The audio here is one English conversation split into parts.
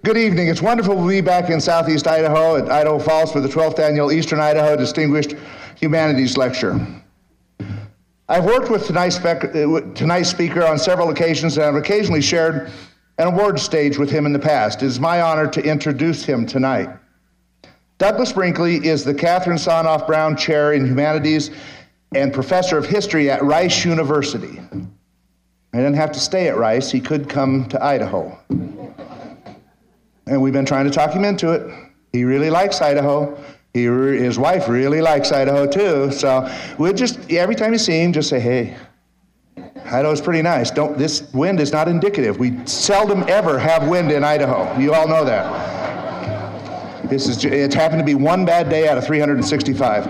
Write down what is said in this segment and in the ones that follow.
Good evening. It's wonderful to be back in Southeast Idaho at Idaho Falls for the 12th Annual Eastern Idaho Distinguished Humanities Lecture. I've worked with tonight's speaker on several occasions, and I've occasionally shared an award stage with him in the past. It is my honor to introduce him tonight. Douglas Brinkley is the Catherine Sonoff Brown Chair in Humanities and Professor of History at Rice University. He didn't have to stay at Rice. He could come to Idaho. And we've been trying to talk him into it. He really likes Idaho. His wife really likes Idaho too. So we'll just, every time you see him, just say, hey, Idaho's pretty nice. This wind is not indicative. We seldom ever have wind in Idaho. You all know that. It's happened to be one bad day out of 365.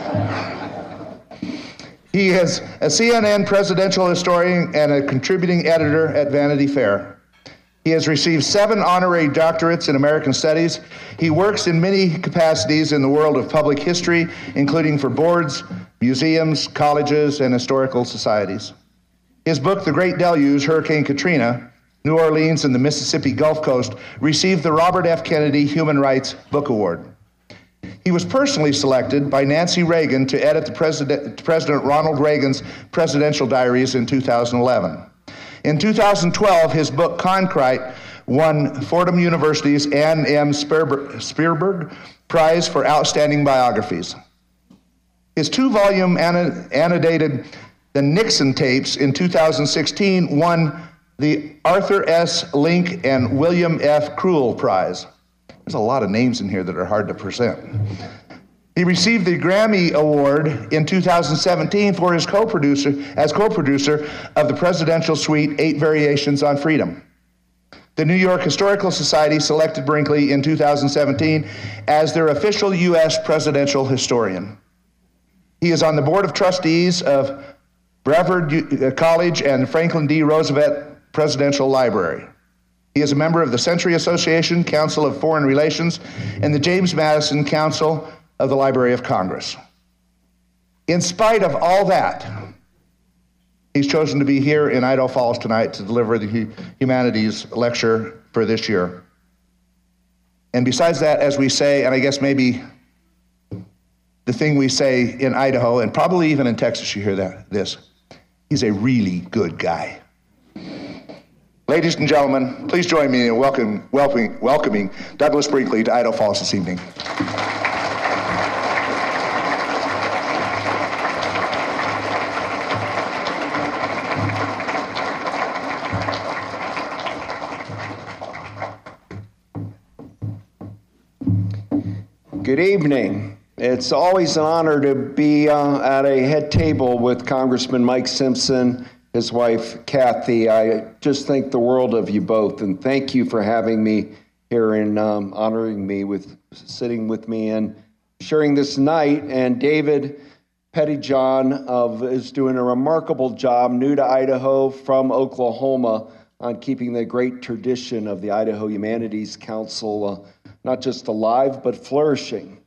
He is a CNN presidential historian and a contributing editor at Vanity Fair. He has received 7 honorary doctorates in American Studies. He works in many capacities in the world of public history, including for boards, museums, colleges, and historical societies. His book, The Great Deluge, Hurricane Katrina, New Orleans and the Mississippi Gulf Coast, received the Robert F. Kennedy Human Rights Book Award. He was personally selected by Nancy Reagan to edit President Ronald Reagan's presidential diaries in 2011. In 2012, his book, Concrete, won Fordham University's Ann M. Spearberg Prize for Outstanding Biographies. His 2-volume annotated The Nixon Tapes in 2016 won the Arthur S. Link and William F. Krul Prize. There's a lot of names in here that are hard to present. He received the Grammy Award in 2017 for his co-producer of the presidential suite, 8 Variations on Freedom. The New York Historical Society selected Brinkley in 2017 as their official U.S. presidential historian. He is on the board of trustees of Brevard College and Franklin D. Roosevelt Presidential Library. He is a member of the Century Association, Council of Foreign Relations, and the James Madison Council of the Library of Congress. In spite of all that, he's chosen to be here in Idaho Falls tonight to deliver the Humanities Lecture for this year. And besides that, as we say, and I guess maybe the thing we say in Idaho, and probably even in Texas you hear this, he's a really good guy. Ladies and gentlemen, please join me in welcoming Douglas Brinkley to Idaho Falls this evening. Good evening. It's always an honor to be at a head table with Congressman Mike Simpson, his wife Kathy. I just think the world of you both, and thank you for having me here and honoring me with sitting with me and sharing this night. And David Pettyjohn is doing a remarkable job, new to Idaho from Oklahoma, on keeping the great tradition of the Idaho Humanities Council not just alive, but flourishing.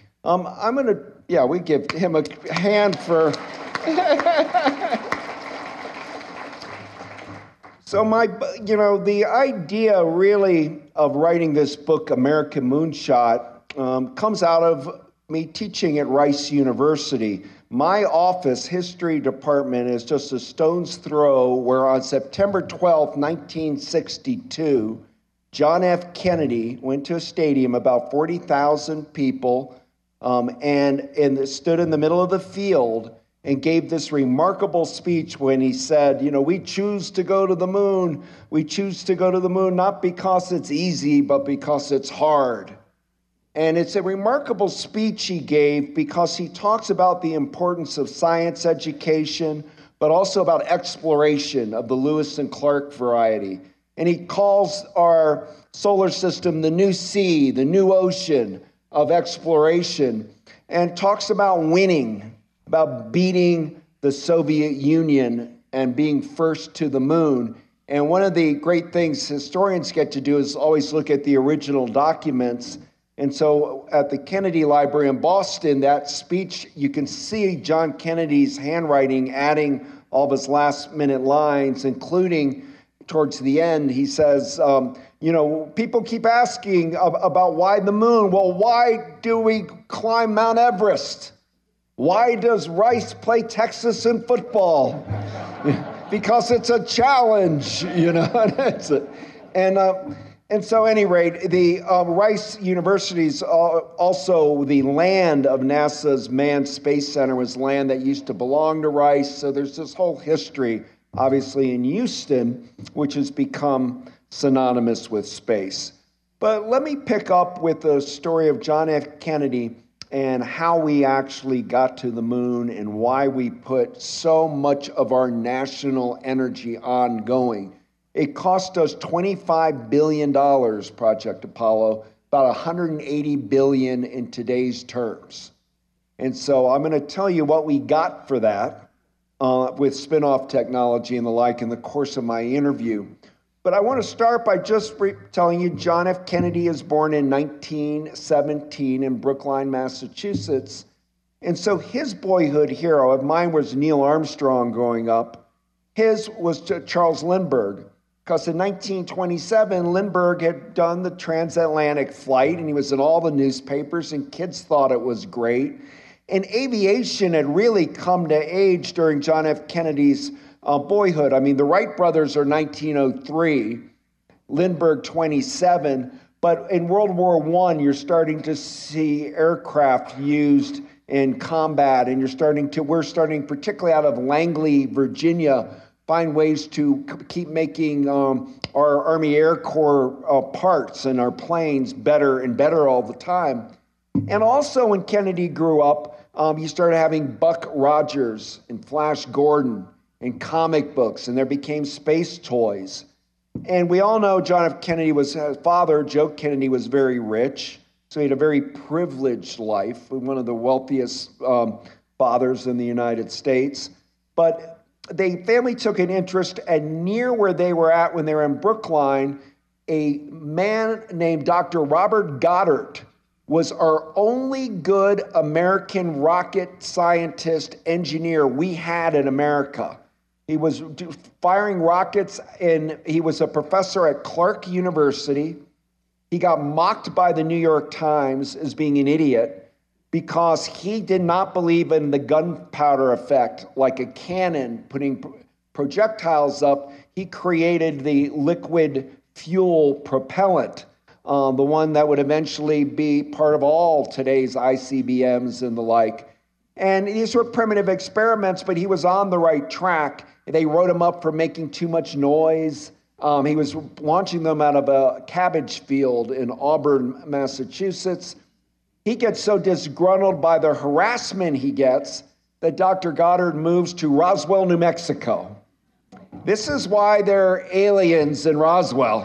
We give him a hand for... So the idea really of writing this book, American Moonshot, comes out of me teaching at Rice University. My office history department is just a stone's throw where on September 12th, 1962, John F. Kennedy went to a stadium, about 40,000 people, and stood in the middle of the field and gave this remarkable speech when he said, we choose to go to the moon. We choose to go to the moon not because it's easy, but because it's hard. And it's a remarkable speech he gave because he talks about the importance of science education, but also about exploration of the Lewis and Clark variety. And he calls our solar system the new sea, the new ocean of exploration, and talks about winning, about beating the Soviet Union and being first to the moon. And one of the great things historians get to do is always look at the original documents. And so at the Kennedy Library in Boston, that speech, you can see John Kennedy's handwriting adding all of his last-minute lines, including towards the end, he says, People keep asking about why the moon. Well, why do we climb Mount Everest? Why does Rice play Texas in football? Because it's a challenge, And so, at any rate, the Rice University is also the land of NASA's Manned Space Center, was land that used to belong to Rice. So there's this whole history, obviously, in Houston, which has become synonymous with space. But let me pick up with the story of John F. Kennedy and how we actually got to the moon and why we put so much of our national energy on going. It cost us $25 billion, Project Apollo, about $180 billion in today's terms. And so I'm going to tell you what we got for that with spin-off technology and the like in the course of my interview. But I want to start by just telling you John F. Kennedy is born in 1917 in Brookline, Massachusetts. And so his boyhood hero, of mine was Neil Armstrong growing up. His was Charles Lindbergh. Because in 1927, Lindbergh had done the transatlantic flight, and he was in all the newspapers, and kids thought it was great. And aviation had really come to age during John F. Kennedy's boyhood. I mean, the Wright brothers are 1903, Lindbergh 27, but in World War I, you're starting to see aircraft used in combat, and we're starting, particularly out of Langley, Virginia, find ways to keep making our Army Air Corps parts and our planes better and better all the time. And also when Kennedy grew up, you started having Buck Rogers and Flash Gordon and comic books, and there became space toys. And we all know John F. Kennedy his father, Joe Kennedy, was very rich. So he had a very privileged life, one of the wealthiest fathers in the United States. But the family took an interest, and near where they were at when they were in Brookline, a man named Dr. Robert Goddard was our only good American rocket scientist engineer we had in America. He was firing rockets, and he was a professor at Clark University. He got mocked by the New York Times as being an idiot because he did not believe in the gunpowder effect, like a cannon putting projectiles up. He created the liquid fuel propellant, the one that would eventually be part of all today's ICBMs and the like. And these were primitive experiments, but he was on the right track. They wrote him up for making too much noise. He was launching them out of a cabbage field in Auburn, Massachusetts. He gets so disgruntled by the harassment he gets that Dr. Goddard moves to Roswell, New Mexico. This is why there are aliens in Roswell.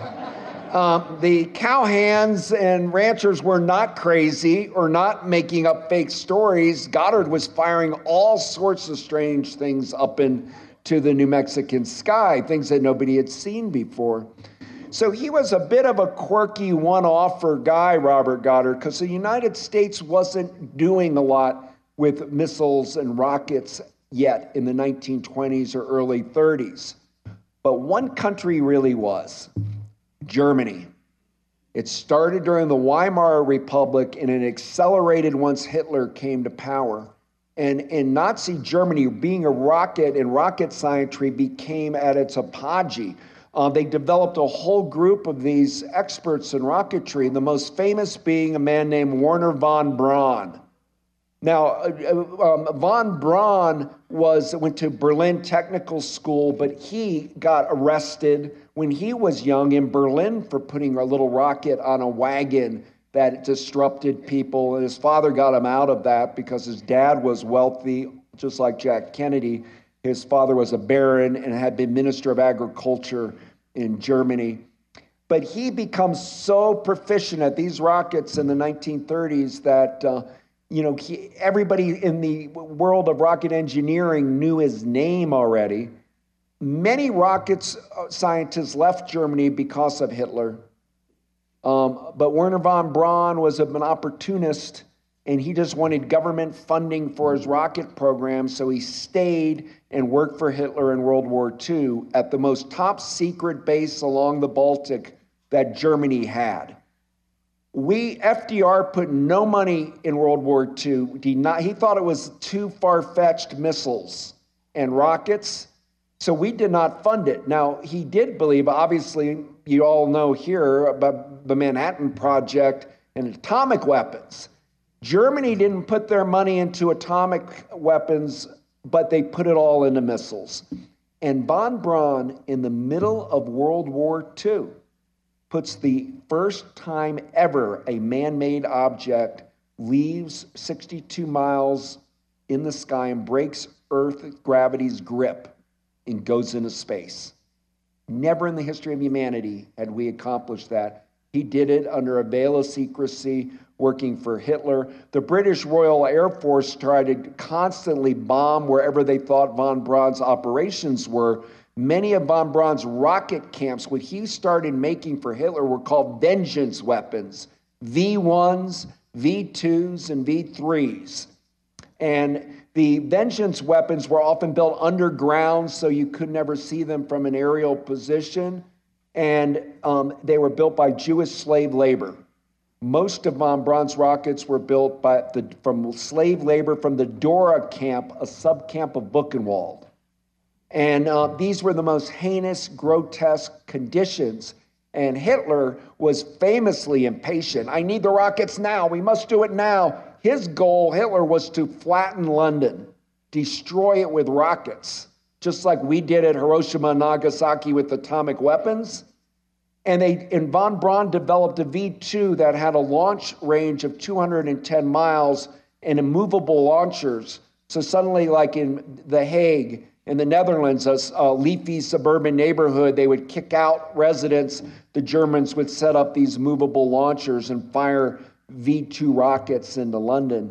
The cowhands and ranchers were not crazy or not making up fake stories. Goddard was firing all sorts of strange things up into the New Mexican sky, things that nobody had seen before. So he was a bit of a quirky one-offer guy, Robert Goddard, because the United States wasn't doing a lot with missiles and rockets yet in the 1920s or early 30s. But one country really was, Germany. It started during the Weimar Republic, and it accelerated once Hitler came to power. And in Nazi Germany, being a rocket and rocket scientry became at its apogee. They developed a whole group of these experts in rocketry, the most famous being a man named Wernher von Braun. Now, von Braun went to Berlin Technical School, but he got arrested when he was young in Berlin for putting a little rocket on a wagon that disrupted people. And his father got him out of that because his dad was wealthy, just like Jack Kennedy. His father was a baron and had been Minister of Agriculture in Germany. But he becomes so proficient at these rockets in the 1930s that everybody in the world of rocket engineering knew his name already. Many rocket scientists left Germany because of Hitler. But Wernher von Braun was an opportunist, and he just wanted government funding for his rocket program, so he stayed and worked for Hitler in World War II at the most top secret base along the Baltic that Germany had. FDR put no money in World War II. He thought it was too far-fetched missiles and rockets, so we did not fund it. Now, he did believe, obviously, you all know here about the Manhattan Project and atomic weapons. Germany didn't put their money into atomic weapons, but they put it all into missiles. And von Braun, in the middle of World War II, puts the first time ever a man-made object leaves 62 miles in the sky and breaks Earth gravity's grip and goes into space. Never in the history of humanity had we accomplished that. He did it under a veil of secrecy, working for Hitler. The British Royal Air Force tried to constantly bomb wherever they thought von Braun's operations were. Many of von Braun's rocket camps, what he started making for Hitler, were called vengeance weapons, V1s, V2s, and V3s. And the vengeance weapons were often built underground, so you could never see them from an aerial position. And they were built by Jewish slave labor. Most of von Braun's rockets were built from slave labor from the Dora camp, a subcamp of Buchenwald. And these were the most heinous, grotesque conditions. And Hitler was famously impatient. I need the rockets now. We must do it now. His goal, Hitler, was to flatten London, destroy it with rockets, just like we did at Hiroshima and Nagasaki with atomic weapons. And von Braun developed a V2 that had a launch range of 210 miles and immovable launchers. So suddenly, like in The Hague, in the Netherlands, a leafy suburban neighborhood, they would kick out residents. The Germans would set up these movable launchers and fire V2 rockets into London.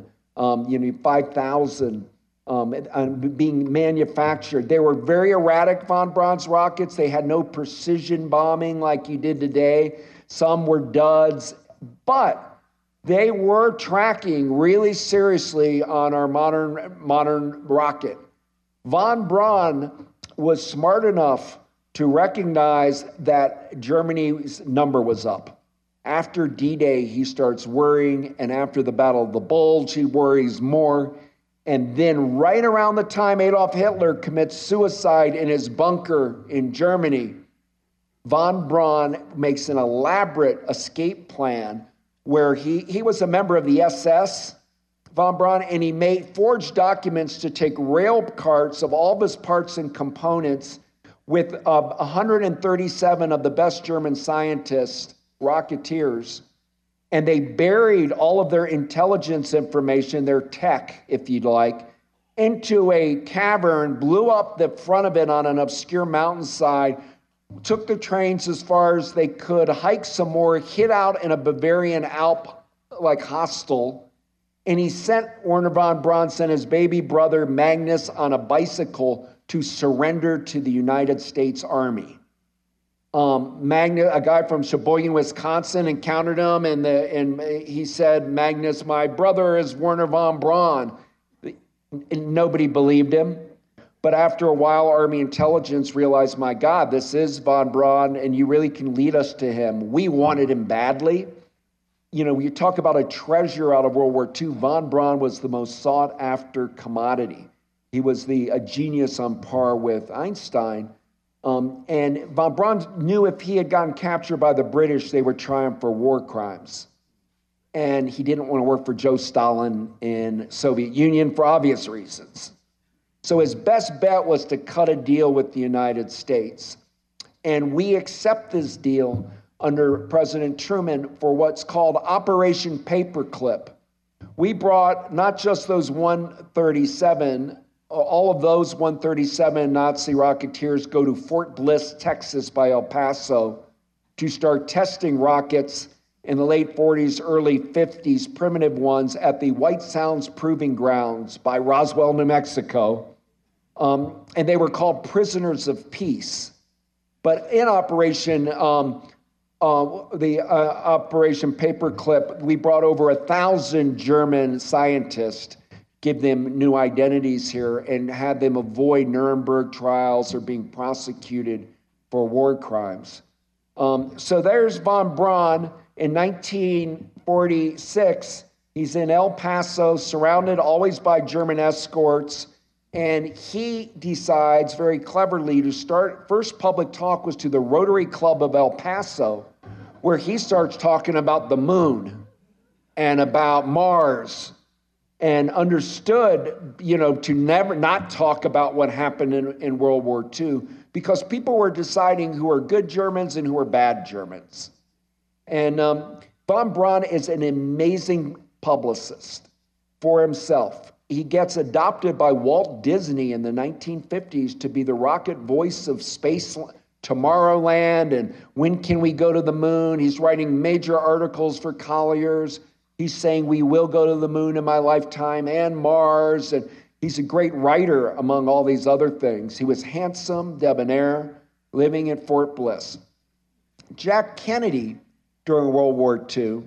5,000 being manufactured. They were very erratic, von Braun's rockets. They had no precision bombing like you did today. Some were duds, but they were tracking really seriously on our modern rocket. Von Braun was smart enough to recognize that Germany's number was up. After D-Day, he starts worrying, and after the Battle of the Bulge, he worries more. And then right around the time Adolf Hitler commits suicide in his bunker in Germany, von Braun makes an elaborate escape plan where he was a member of the SS, von Braun, and he forged documents to take rail carts of all of his parts and components with 137 of the best German scientists, rocketeers, and they buried all of their intelligence information, their tech, if you'd like, into a cavern, blew up the front of it on an obscure mountainside, took the trains as far as they could, hiked some more, hid out in a Bavarian Alp like hostel, and Wernher von Braun sent his baby brother Magnus on a bicycle to surrender to the United States Army. A guy from Sheboygan, Wisconsin, encountered him, and he said, "Magnus, my brother is Wernher von Braun." And nobody believed him. But after a while, Army intelligence realized, my God, this is von Braun, and you really can lead us to him. We wanted him badly. You talk about a treasure out of World War II. Von Braun was the most sought-after commodity. He was a genius on par with Einstein. And von Braun knew if he had gotten captured by the British, they would try him for war crimes. And he didn't want to work for Joe Stalin in Soviet Union for obvious reasons. So his best bet was to cut a deal with the United States. And we accept this deal under President Truman for what's called Operation Paperclip. We brought not just those 137, all of those 137 Nazi rocketeers go to Fort Bliss, Texas by El Paso to start testing rockets in the late 40s, early 50s, primitive ones at the White Sounds Proving Grounds by Roswell, New Mexico. And they were called Prisoners of Peace. But in Operation Operation Paperclip, we brought over 1,000 German scientists, give them new identities here, and had them avoid Nuremberg trials or being prosecuted for war crimes. So there's von Braun in 1946. He's in El Paso, surrounded always by German escorts. And he decides very cleverly to start, first public talk was to the Rotary Club of El Paso, where he starts talking about the moon and about Mars, and understood, to never not talk about what happened in World War II, because people were deciding who are good Germans and who are bad Germans. And von Braun is an amazing publicist for himself. He gets adopted by Walt Disney in the 1950s to be the rocket voice of space, Tomorrowland, and when can we go to the moon? He's writing major articles for Collier's. He's saying we will go to the moon in my lifetime and Mars. And he's a great writer among all these other things. He was handsome, debonair, living at Fort Bliss. Jack Kennedy, during World War II,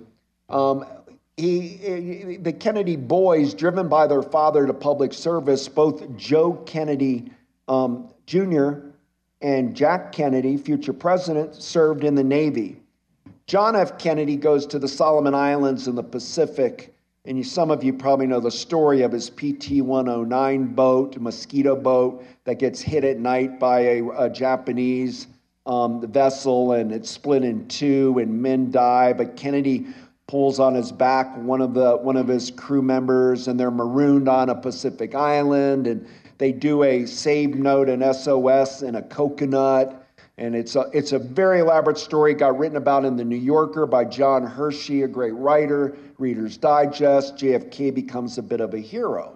the Kennedy boys, driven by their father to public service, both Joe Kennedy Jr. and Jack Kennedy, future president, served in the Navy. John F. Kennedy goes to the Solomon Islands in the Pacific, and some of you probably know the story of his PT-109 boat, a mosquito boat that gets hit at night by a Japanese vessel, and it's split in two, and men die. But Kennedy pulls on his back one of his crew members, and they're marooned on a Pacific island, and they do a save note, an SOS, in a coconut. And it's a very elaborate story. It got written about in the New Yorker by John Hershey, a great writer, Reader's Digest. JFK becomes a bit of a hero.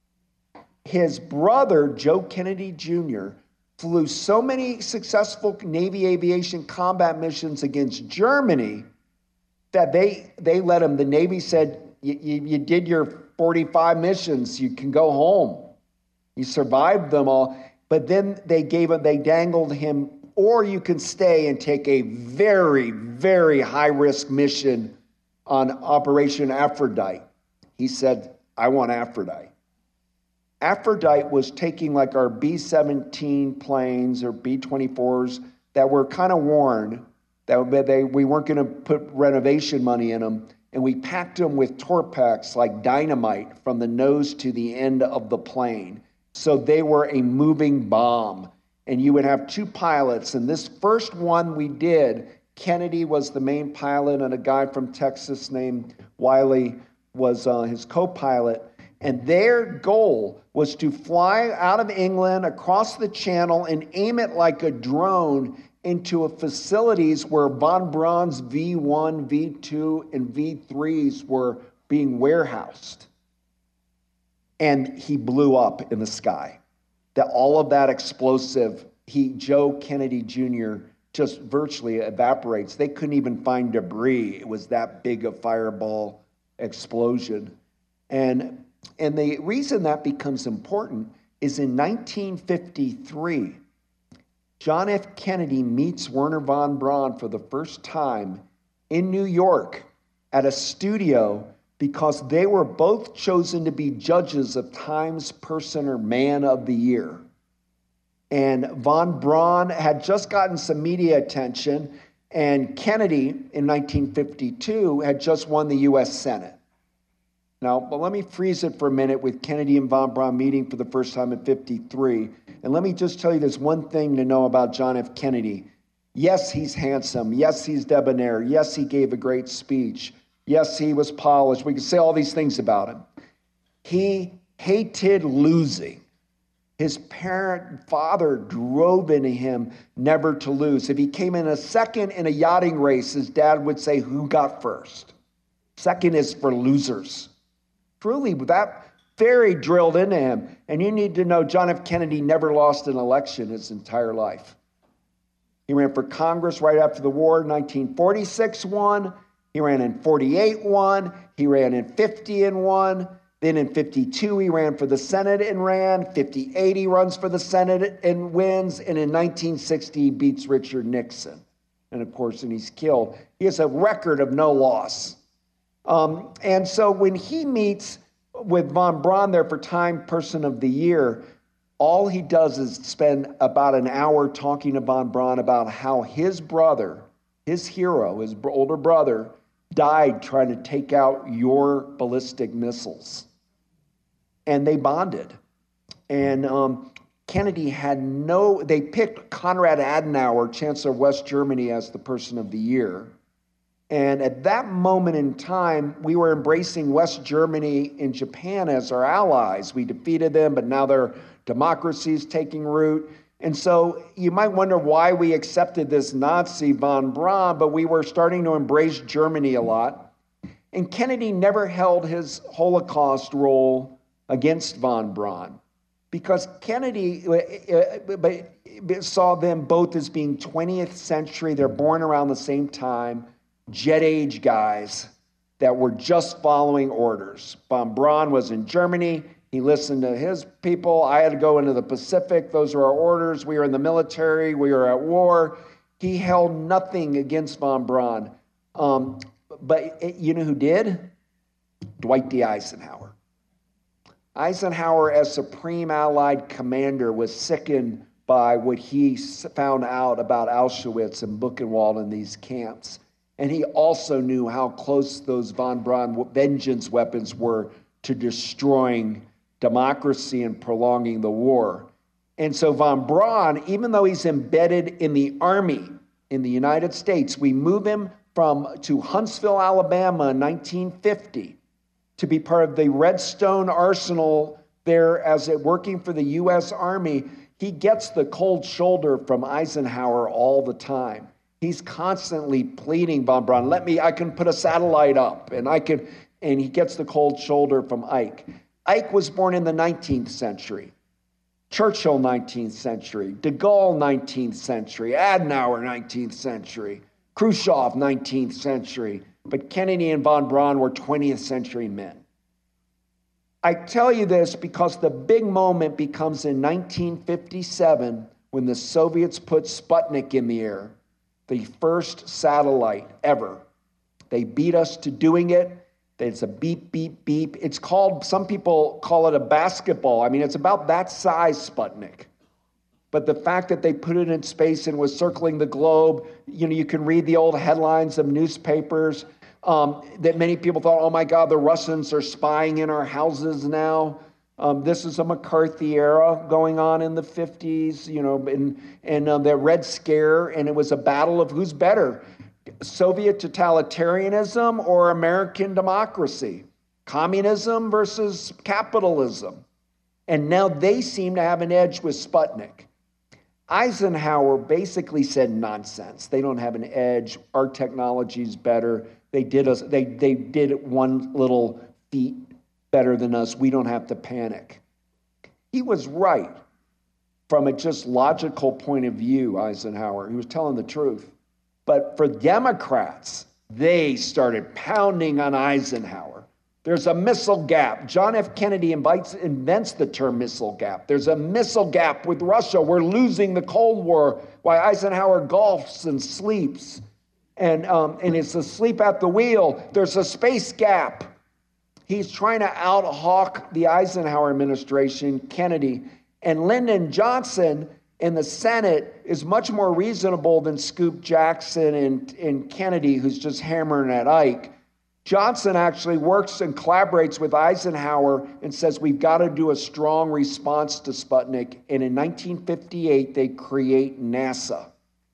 His brother, Joe Kennedy Jr., flew so many successful Navy aviation combat missions against Germany that they let him. The Navy said, you did your 45 missions, you can go home. You survived them all. But then they dangled him, or you can stay and take a very, very high-risk mission on Operation Aphrodite. He said, I want Aphrodite. Aphrodite was taking like our B-17 planes or B-24s that were kind of worn, we weren't going to put renovation money in them, and we packed them with Torpex, like dynamite, from the nose to the end of the plane. So they were a moving bomb. And you would have two pilots. And this first one we did, Kennedy was the main pilot, and a guy from Texas named Wiley was his co-pilot. And their goal was to fly out of England across the channel and aim it like a drone into facilities where von Braun's V1, V2, and V3s were being warehoused. And he blew up in the sky. That all of that explosive, Joe Kennedy Jr. just virtually evaporates. They couldn't even find debris. It was that big a fireball explosion. And the reason that becomes important is in 1953, John F. Kennedy meets Wernher von Braun for the first time in New York at a studio, because they were both chosen to be judges of Time's Person or Man of the Year. And von Braun had just gotten some media attention, and Kennedy in 1952 had just won the U.S. Senate. Now, but let me freeze it for a minute with Kennedy and von Braun meeting for the first time in 53. And let me just tell you this one thing to know about John F. Kennedy. Yes, he's handsome. Yes, he's debonair. Yes, he gave a great speech. Yes, he was polished. We can say all these things about him. He hated losing. His father drove into him never to lose. If he came in a second in a yachting race, his dad would say, who got first? Second is for losers. Truly, that very drilled into him. And you need to know John F. Kennedy never lost an election his entire life. He ran for Congress right after the war, 1946 won. He ran in 48, won. He ran in 50 and won. Then in 52, he ran for the Senate and ran. 58, he runs for the Senate and wins. And in 1960, he beats Richard Nixon. And of course, and he's killed. He has a record of no loss. And so when he meets with von Braun there for Time Person of the Year, all he does is spend about an hour talking to von Braun about how his brother his hero, his older brother, died trying to take out your ballistic missiles. And they bonded. And Kennedy they picked Konrad Adenauer, Chancellor of West Germany, as the person of the year. And at that moment in time, we were embracing West Germany and Japan as our allies. We defeated them, but now their democracy is taking root. And so you might wonder why we accepted this Nazi von Braun, but we were starting to embrace Germany a lot. And Kennedy never held his Holocaust role against von Braun, because Kennedy saw them both as being 20th century. They're born around the same time, jet age guys that were just following orders. Von Braun was in Germany. He listened to his people. I had to go into the Pacific. Those were our orders. We were in the military. We were at war. He held nothing against von Braun. But you know who did? Dwight D. Eisenhower. Eisenhower, as Supreme Allied Commander, was sickened by what he found out about Auschwitz and Buchenwald and these camps. And he also knew how close those von Braun vengeance weapons were to destroying democracy and prolonging the war. And so von Braun, even though he's embedded in the Army in the United States, we move him to Huntsville, Alabama in 1950 to be part of the Redstone Arsenal there working for the U.S. Army. He gets the cold shoulder from Eisenhower all the time. He's constantly pleading, von Braun, I can put a satellite up, and he gets the cold shoulder from Ike. Ike was born in the 19th century. Churchill, 19th century. De Gaulle, 19th century. Adenauer, 19th century. Khrushchev, 19th century. But Kennedy and von Braun were 20th century men. I tell you this because the big moment becomes in 1957 when the Soviets put Sputnik in the air, the first satellite ever. They beat us to doing it. It's a beep, beep, beep. Some people call it a basketball. I mean, it's about that size, Sputnik. But the fact that they put it in space and was circling the globe, you can read the old headlines of newspapers that many people thought, oh my God, the Russians are spying in our houses now. This is a McCarthy era going on in the 50s, and the Red Scare, and it was a battle of who's better, Soviet totalitarianism or American democracy, communism versus capitalism. And now they seem to have an edge with Sputnik. Eisenhower basically said nonsense. They don't have an edge. Our technology's better. They did it one little feat better than us. We don't have to panic. He was right from a just logical point of view, Eisenhower. He was telling the truth. But for Democrats, they started pounding on Eisenhower. There's a missile gap. John F. Kennedy invents the term missile gap. There's a missile gap with Russia. We're losing the Cold War while Eisenhower golfs and sleeps. And it's asleep at the wheel. There's a space gap. He's trying to out-hawk the Eisenhower administration, Kennedy. And Lyndon Johnson in the Senate is much more reasonable than Scoop Jackson and Kennedy, who's just hammering at Ike. Johnson actually works and collaborates with Eisenhower and says we've got to do a strong response to Sputnik. And in 1958, they create NASA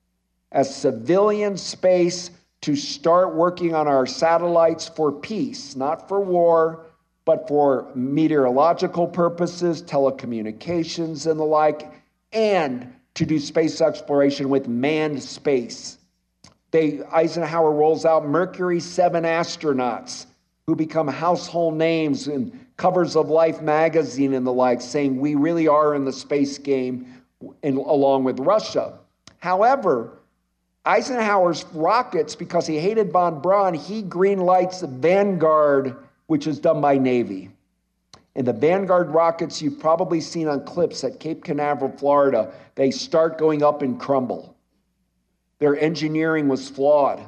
as civilian space to start working on our satellites for peace, not for war, but for meteorological purposes, telecommunications and the like, and to do space exploration with manned space. Eisenhower rolls out Mercury 7 astronauts who become household names in covers of Life magazine and the like, saying we really are in the space game along with Russia. However, Eisenhower's rockets, because he hated von Braun, he greenlights Vanguard, which is done by Navy. And the Vanguard rockets you've probably seen on clips at Cape Canaveral, Florida, they start going up and crumble. Their engineering was flawed.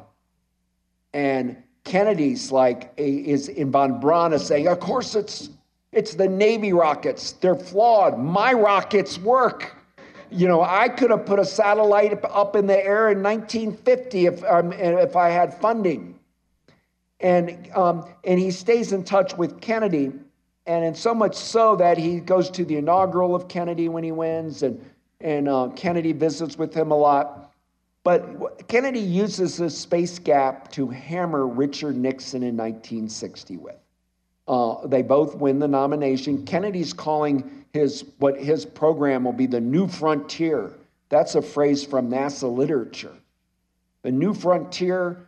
And Kennedy's in von Braun is saying, of course it's the Navy rockets. They're flawed. My rockets work. I could have put a satellite up in the air in 1950 if I had funding. And he stays in touch with Kennedy, and so much so that he goes to the inaugural of Kennedy when he wins, and Kennedy visits with him a lot. But Kennedy uses this space gap to hammer Richard Nixon in 1960 with. They both win the nomination. Kennedy's calling his program will be the New Frontier. That's a phrase from NASA literature. The New Frontier,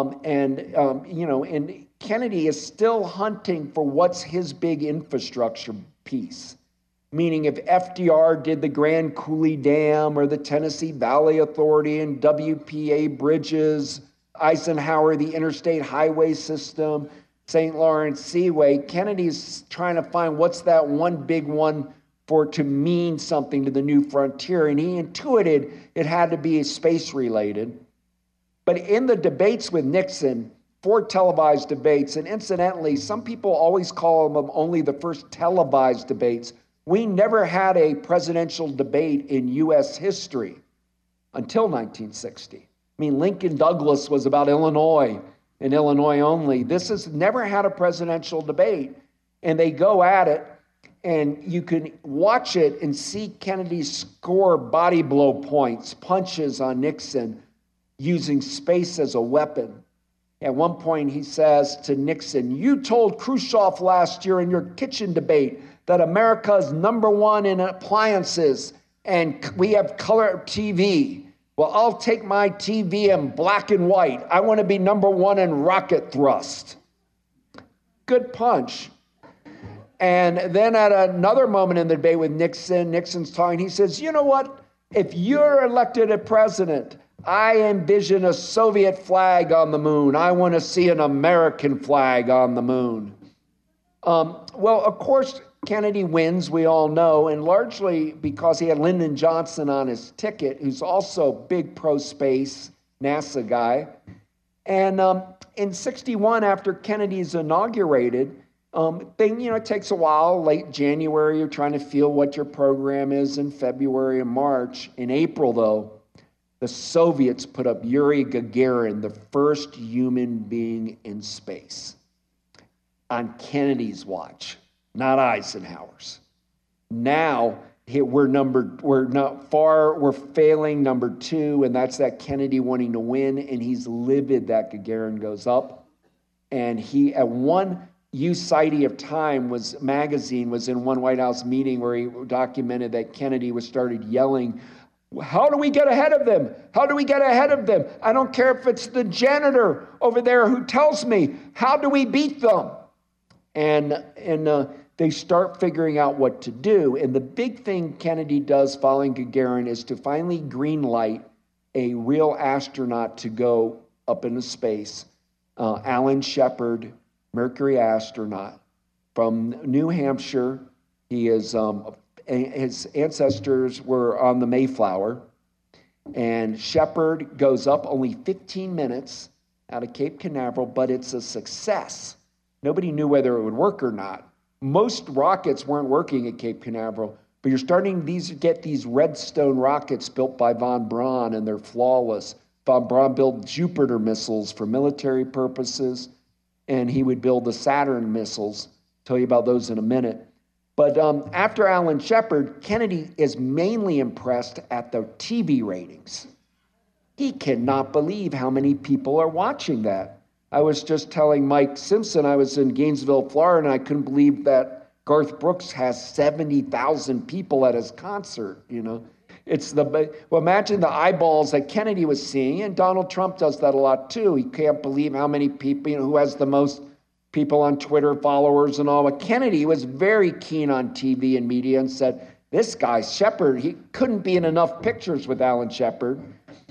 and Kennedy is still hunting for what's his big infrastructure piece. Meaning if FDR did the Grand Coulee Dam or the Tennessee Valley Authority and WPA bridges, Eisenhower, the interstate highway system, St. Lawrence Seaway, Kennedy's trying to find what's that one big one for it to mean something to the new frontier. And he intuited it had to be space related. But in the debates with Nixon, 4 televised debates, and incidentally, some people always call them only the first televised debates. We never had a presidential debate in U.S. history until 1960. I mean, Lincoln Douglas was about Illinois and Illinois only. This has never had a presidential debate. And they go at it, and you can watch it and see Kennedy score body blow points, punches on Nixon, using space as a weapon. At one point, he says to Nixon, "You told Khrushchev last year in your kitchen debate that America is #1 in appliances and we have color TV. Well, I'll take my TV in black and white. I want to be #1 in rocket thrust." Good punch. And then at another moment in the debate with Nixon, Nixon's talking, he says, "You know what? If you're elected as president, I envision a Soviet flag on the moon. I want to see an American flag on the moon." Well, of course, Kennedy wins, we all know, and largely because he had Lyndon Johnson on his ticket, who's also big pro-space NASA guy. And in 61, after Kennedy's inaugurated, it takes a while. Late January, you're trying to feel what your program is in February and March. In April, though, the Soviets put up Yuri Gagarin, the first human being in space, on Kennedy's watch, not Eisenhower's. Now we're failing #2, and that's that Kennedy wanting to win, and he's livid that Gagarin goes up. And he, at one Society of Time magazine was in one White House meeting where he documented that Kennedy started yelling, "How do we get ahead of them? How do we get ahead of them? I don't care if it's the janitor over there who tells me. How do we beat them?" And they start figuring out what to do. And the big thing Kennedy does following Gagarin is to finally greenlight a real astronaut to go up into space. Alan Shepard, Mercury astronaut from New Hampshire. He is his ancestors were on the Mayflower. And Shepard goes up only 15 minutes out of Cape Canaveral, but it's a success. Nobody knew whether it would work or not. Most rockets weren't working at Cape Canaveral, but you're starting to get these Redstone rockets built by von Braun, and they're flawless. Von Braun built Jupiter missiles for military purposes, and he would build the Saturn missiles. Tell you about those in a minute. But after Alan Shepard, Kennedy is mainly impressed at the TV ratings. He cannot believe how many people are watching that. I was just telling Mike Simpson, I was in Gainesville, Florida, and I couldn't believe that Garth Brooks has 70,000 people at his concert, Well, imagine the eyeballs that Kennedy was seeing, and Donald Trump does that a lot too. He can't believe how many people, who has the most people on Twitter, followers and all. But Kennedy was very keen on TV and media and said, this guy, Shepard, he couldn't be in enough pictures with Alan Shepard.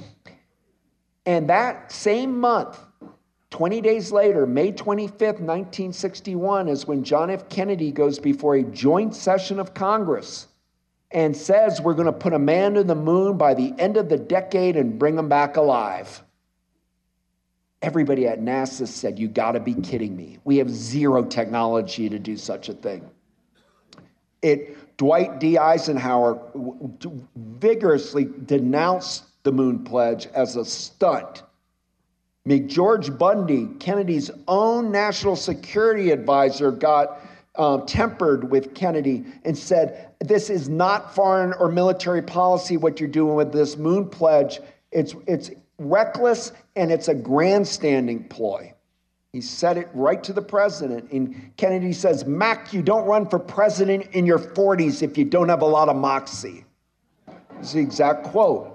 And that same month, 20 days later, May 25th, 1961, is when John F. Kennedy goes before a joint session of Congress and says we're going to put a man to the moon by the end of the decade and bring him back alive. Everybody at NASA said, "You got to be kidding me. We have zero technology to do such a thing." Dwight D. Eisenhower vigorously denounced the moon pledge as a stunt. George Bundy, Kennedy's own national security advisor, got tempered with Kennedy and said, this is not foreign or military policy, what you're doing with this moon pledge. It's reckless and it's a grandstanding ploy. He said it right to the president. And Kennedy says, Mac, you don't run for president in your 40s if you don't have a lot of moxie. It's the exact quote.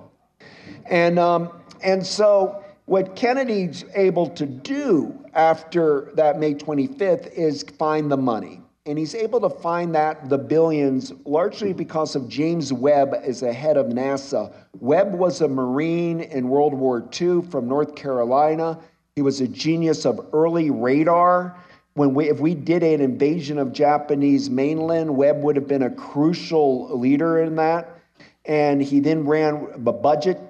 And so what Kennedy's able to do after that May 25th is find the money. And he's able to find the billions, largely because of James Webb as the head of NASA. Webb was a Marine in World War II from North Carolina. He was a genius of early radar. If we did an invasion of Japanese mainland, Webb would have been a crucial leader in that. And he then ran the budget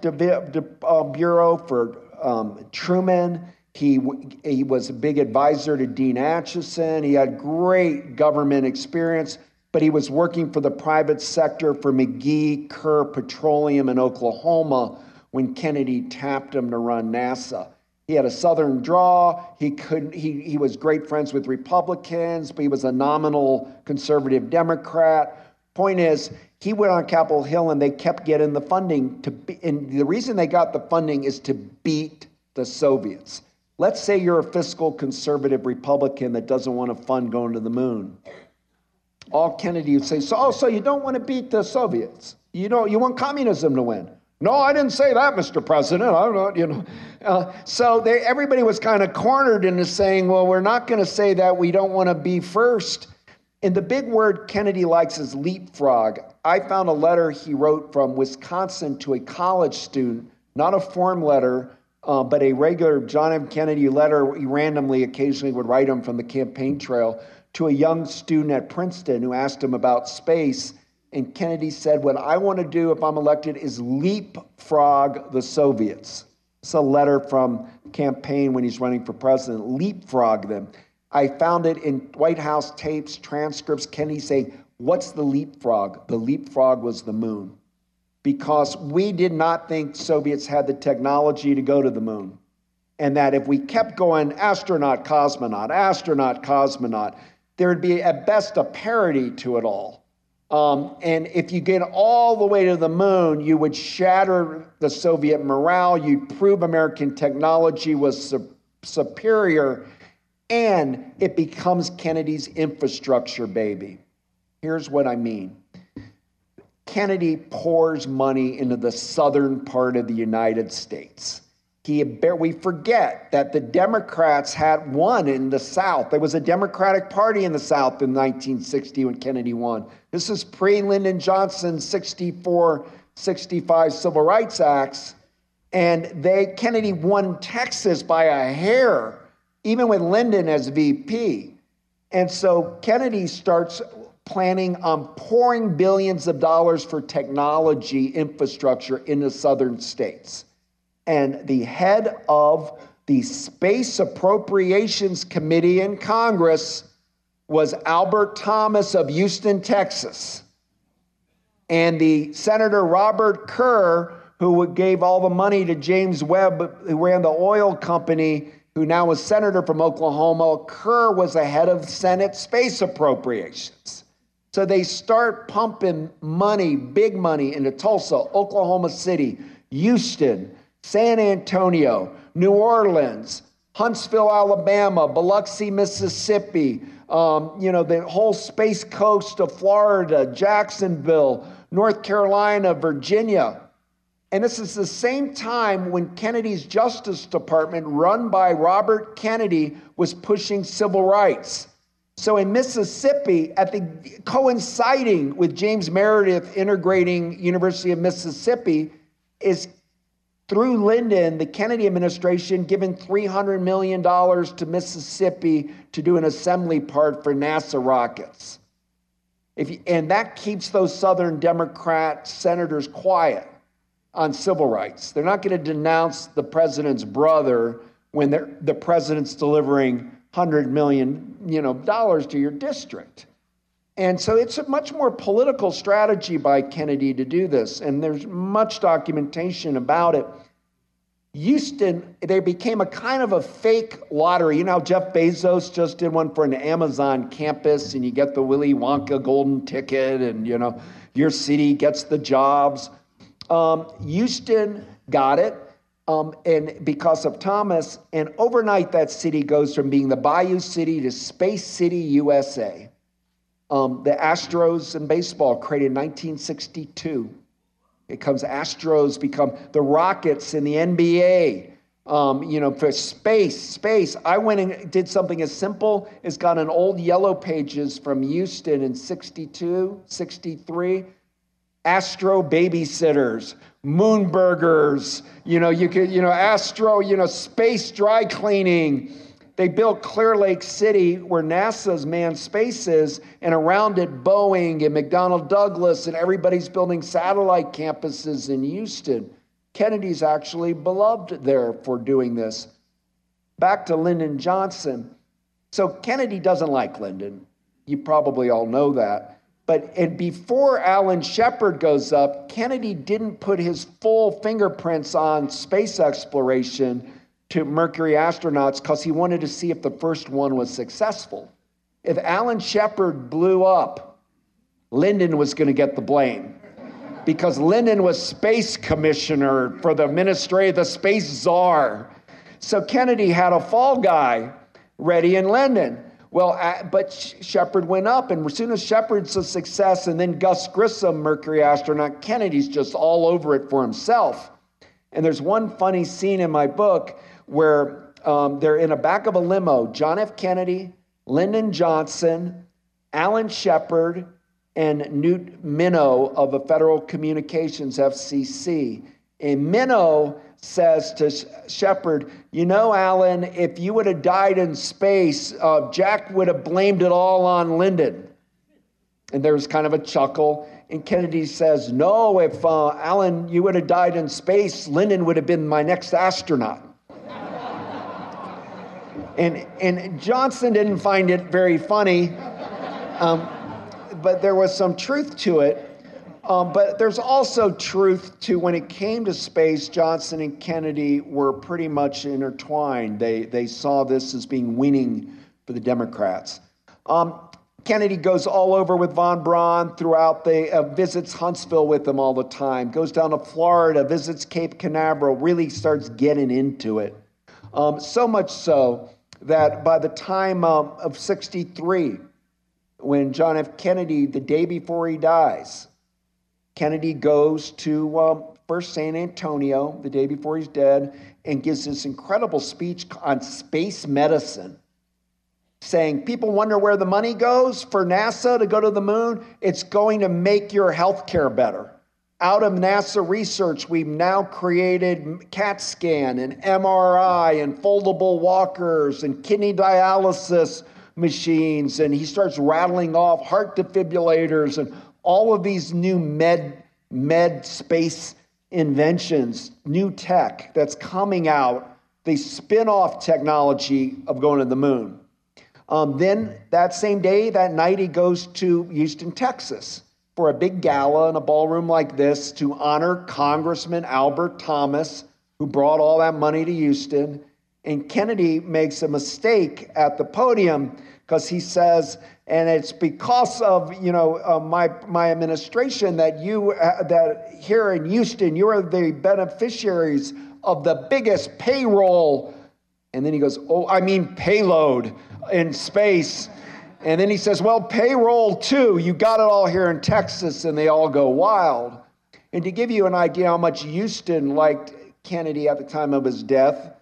bureau for Truman. He was a big advisor to Dean Acheson. He had great government experience, but he was working for the private sector for McGee Kerr Petroleum in Oklahoma when Kennedy tapped him to run NASA. He had a Southern draw. He was great friends with Republicans, but he was a nominal conservative Democrat. Point is, he went on Capitol Hill and they kept getting the funding and the reason they got the funding is to beat the Soviets. Let's say you're a fiscal conservative Republican that doesn't want to fund going to the moon. All Kennedy would say, so you don't want to beat the Soviets? You want communism to win? No, I didn't say that, Mr. President. I don't know, So everybody was kind of cornered into saying, well, we're not going to say that. We don't want to be first. And the big word Kennedy likes is leapfrog. I found a letter he wrote from Wisconsin to a college student, not a form letter, but a regular John F. Kennedy letter. He randomly, occasionally would write him from the campaign trail to a young student at Princeton who asked him about space. And Kennedy said, what I want to do if I'm elected is leapfrog the Soviets. It's a letter from campaign when he's running for president, leapfrog them. I found it in White House tapes, transcripts, Kennedy saying, what's the leapfrog? The leapfrog was the moon. Because we did not think Soviets had the technology to go to the moon. And that if we kept going astronaut, cosmonaut, there would be at best a parody to it all. And if you get all the way to the moon, you would shatter the Soviet morale, you'd prove American technology was superior, and it becomes Kennedy's infrastructure baby. Here's what I mean. Kennedy pours money into the southern part of the United States. We forget that the Democrats had won in the South. There was a Democratic Party in the South in 1960 when Kennedy won. This is pre-Lyndon Johnson 64, 65 Civil Rights Acts. And Kennedy won Texas by a hair, even with Lyndon as VP. And so Kennedy starts planning on pouring billions of dollars for technology infrastructure in the southern states. And the head of the Space Appropriations Committee in Congress was Albert Thomas of Houston, Texas. And the Senator Robert Kerr, who gave all the money to James Webb, who ran the oil company, who now was senator from Oklahoma, Kerr was the head of Senate Space Appropriations. So they start pumping money, big money, into Tulsa, Oklahoma City, Houston, San Antonio, New Orleans, Huntsville, Alabama, Biloxi, Mississippi, the whole space coast of Florida, Jacksonville, North Carolina, Virginia. And this is the same time when Kennedy's Justice Department, run by Robert Kennedy, was pushing civil rights. So in Mississippi, coinciding with James Meredith integrating University of Mississippi, is through Lyndon, the Kennedy administration giving $300 million to Mississippi to do an assembly part for NASA rockets. And that keeps those Southern Democrat senators quiet on civil rights. They're not going to denounce the president's brother when the president's delivering $100 million, dollars to your district. And so it's a much more political strategy by Kennedy to do this, and there's much documentation about it. Houston, they became a kind of a fake lottery. You know, Jeff Bezos just did one for an Amazon campus, and you get the Willy Wonka golden ticket, and, you know, your city gets the jobs. Houston got it, and because of Thomas, and overnight that city goes from being the Bayou City to Space City, USA. The Astros in baseball created in 1962. It comes Astros become the Rockets in the NBA. For space. I went and did something as simple as got an old Yellow Pages from Houston in 62, 63. Astro babysitters, moon burgers, Astro, space dry cleaning. They built Clear Lake City where NASA's manned space is, and around it Boeing and McDonnell Douglas, and everybody's building satellite campuses in Houston. Kennedy's actually beloved there for doing this. Back to Lyndon Johnson. So Kennedy doesn't like Lyndon. You probably all know that. And before Alan Shepard goes up, Kennedy didn't put his full fingerprints on space exploration to Mercury astronauts because he wanted to see if the first one was successful. If Alan Shepard blew up, Lyndon was going to get the blame because Lyndon was space commissioner for the Ministry of the Space Czar. So Kennedy had a fall guy ready in Lyndon. Well, but Shepard went up, and as soon as Shepard's a success, and then Gus Grissom, Mercury astronaut, Kennedy's just all over it for himself. And there's one funny scene in my book where they're in the back of a limo, John F. Kennedy, Lyndon Johnson, Alan Shepard, and Newt Minow of the Federal Communications, FCC. And Minow says to Shepard, Alan, if you would have died in space, Jack would have blamed it all on Lyndon. And there was kind of a chuckle. And Kennedy says, no, if Alan, you would have died in space, Lyndon would have been my next astronaut. And Johnson didn't find it very funny, but there was some truth to it. But there's also truth to when it came to space, Johnson and Kennedy were pretty much intertwined. They saw this as being winning for the Democrats. Kennedy goes all over with von Braun throughout visits Huntsville with them all the time, goes down to Florida, visits Cape Canaveral, really starts getting into it. So much so that by the time of 63, when John F. Kennedy, the day before he dies, Kennedy goes to first San Antonio the day before he's dead and gives this incredible speech on space medicine, saying, people wonder where the money goes for NASA to go to the moon. It's going to make your health care better. Out of NASA research, we've now created CAT scan and MRI and foldable walkers and kidney dialysis machines. And he starts rattling off heart defibrillators and all of these new med space inventions, new tech that's coming out, the spin-off technology of going to the moon. Then that same day, that night, he goes to Houston, Texas for a big gala in a ballroom like this to honor Congressman Albert Thomas, who brought all that money to Houston. And Kennedy makes a mistake at the podium because he says, and it's because of my administration that that here in Houston you are the beneficiaries of the biggest payroll. And then he goes, payload in space. And then he says, well, payroll too. You got it all here in Texas, and they all go wild. And to give you an idea how much Houston liked Kennedy at the time of his death,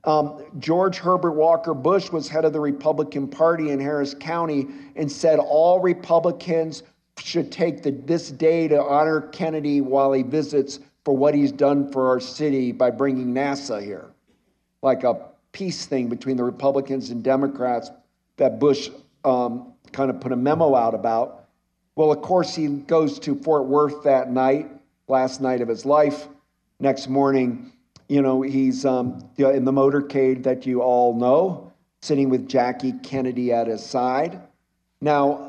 George Herbert Walker Bush was head of the Republican Party in Harris County and said all Republicans should take this day to honor Kennedy while he visits for what he's done for our city by bringing NASA here. Like a peace thing between the Republicans and Democrats that Bush kind of put a memo out about. Well, of course, he goes to Fort Worth that night, last night of his life. Next morning, he's in the motorcade that you all know, sitting with Jackie Kennedy at his side. Now,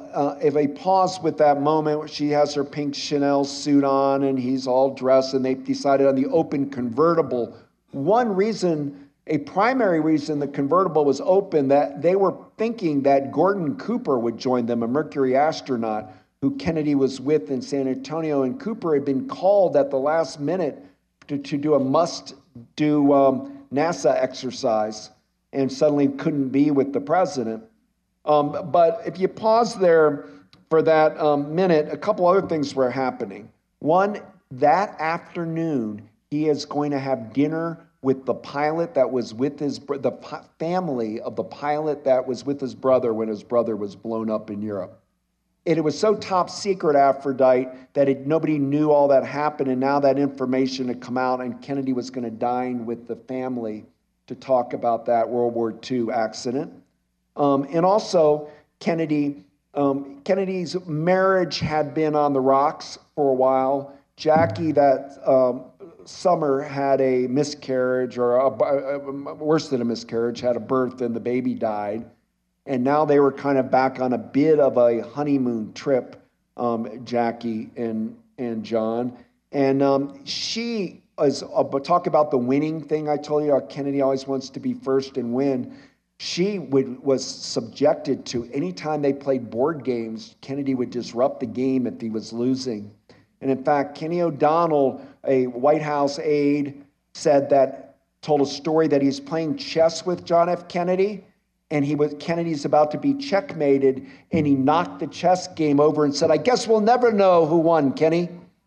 if I pause with that moment, she has her pink Chanel suit on and he's all dressed, and they've decided on the open convertible. One reason, a primary reason the convertible was open, that they were thinking that Gordon Cooper would join them, a Mercury astronaut who Kennedy was with in San Antonio. And Cooper had been called at the last minute to do a must-do NASA exercise and suddenly couldn't be with the president. But if you pause there for that minute, a couple other things were happening. One, that afternoon, he is going to have dinner with the pilot that was with the family of the pilot that was with his brother when his brother was blown up in Europe. It was so top secret, Aphrodite, that nobody knew all that happened, and now that information had come out, and Kennedy was going to dine with the family to talk about that World War II accident. And also, Kennedy's marriage had been on the rocks for a while. Jackie, that summer, had a miscarriage, or worse than a miscarriage, had a birth, and the baby died. And now they were kind of back on a bit of a honeymoon trip, Jackie and John. And she was, talk about the winning thing I told you, Kennedy always wants to be first and win. She was subjected to, anytime they played board games, Kennedy would disrupt the game if he was losing. And in fact, Kenny O'Donnell, a White House aide, told a story that he's playing chess with John F. Kennedy, and Kennedy's about to be checkmated, and he knocked the chess game over and said, "I guess we'll never know who won, Kenny."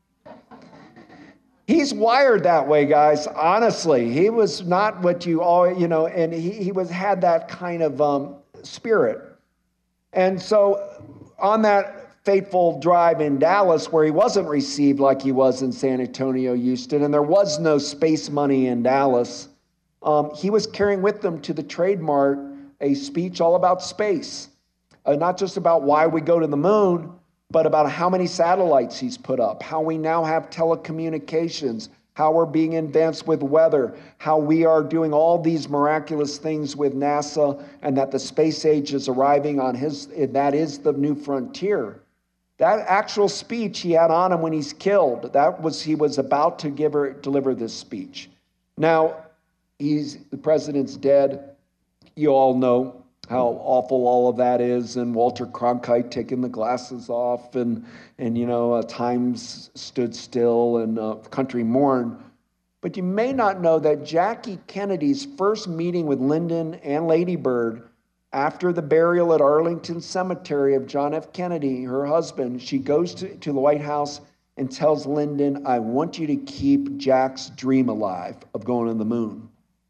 He's wired that way, guys. Honestly, he was not what you all, and he had that kind of spirit. And so on that fateful drive in Dallas, where he wasn't received like he was in San Antonio, Houston, and there was no space money in Dallas, he was carrying with him to the Trade Mart a speech all about space, not just about why we go to the moon, but about how many satellites he's put up, how we now have telecommunications, how we're being advanced with weather, how we are doing all these miraculous things with NASA, and that the space age is arriving on that is the new frontier. That actual speech he had on him when he's killed, he was about to deliver this speech. Now, the president's dead. You all know how awful all of that is, and Walter Cronkite taking the glasses off, and times stood still, and country mourned. But you may not know that Jackie Kennedy's first meeting with Lyndon and Lady Bird, after the burial at Arlington Cemetery of John F. Kennedy, her husband, she goes to the White House and tells Lyndon, "I want you to keep Jack's dream alive of going to the moon."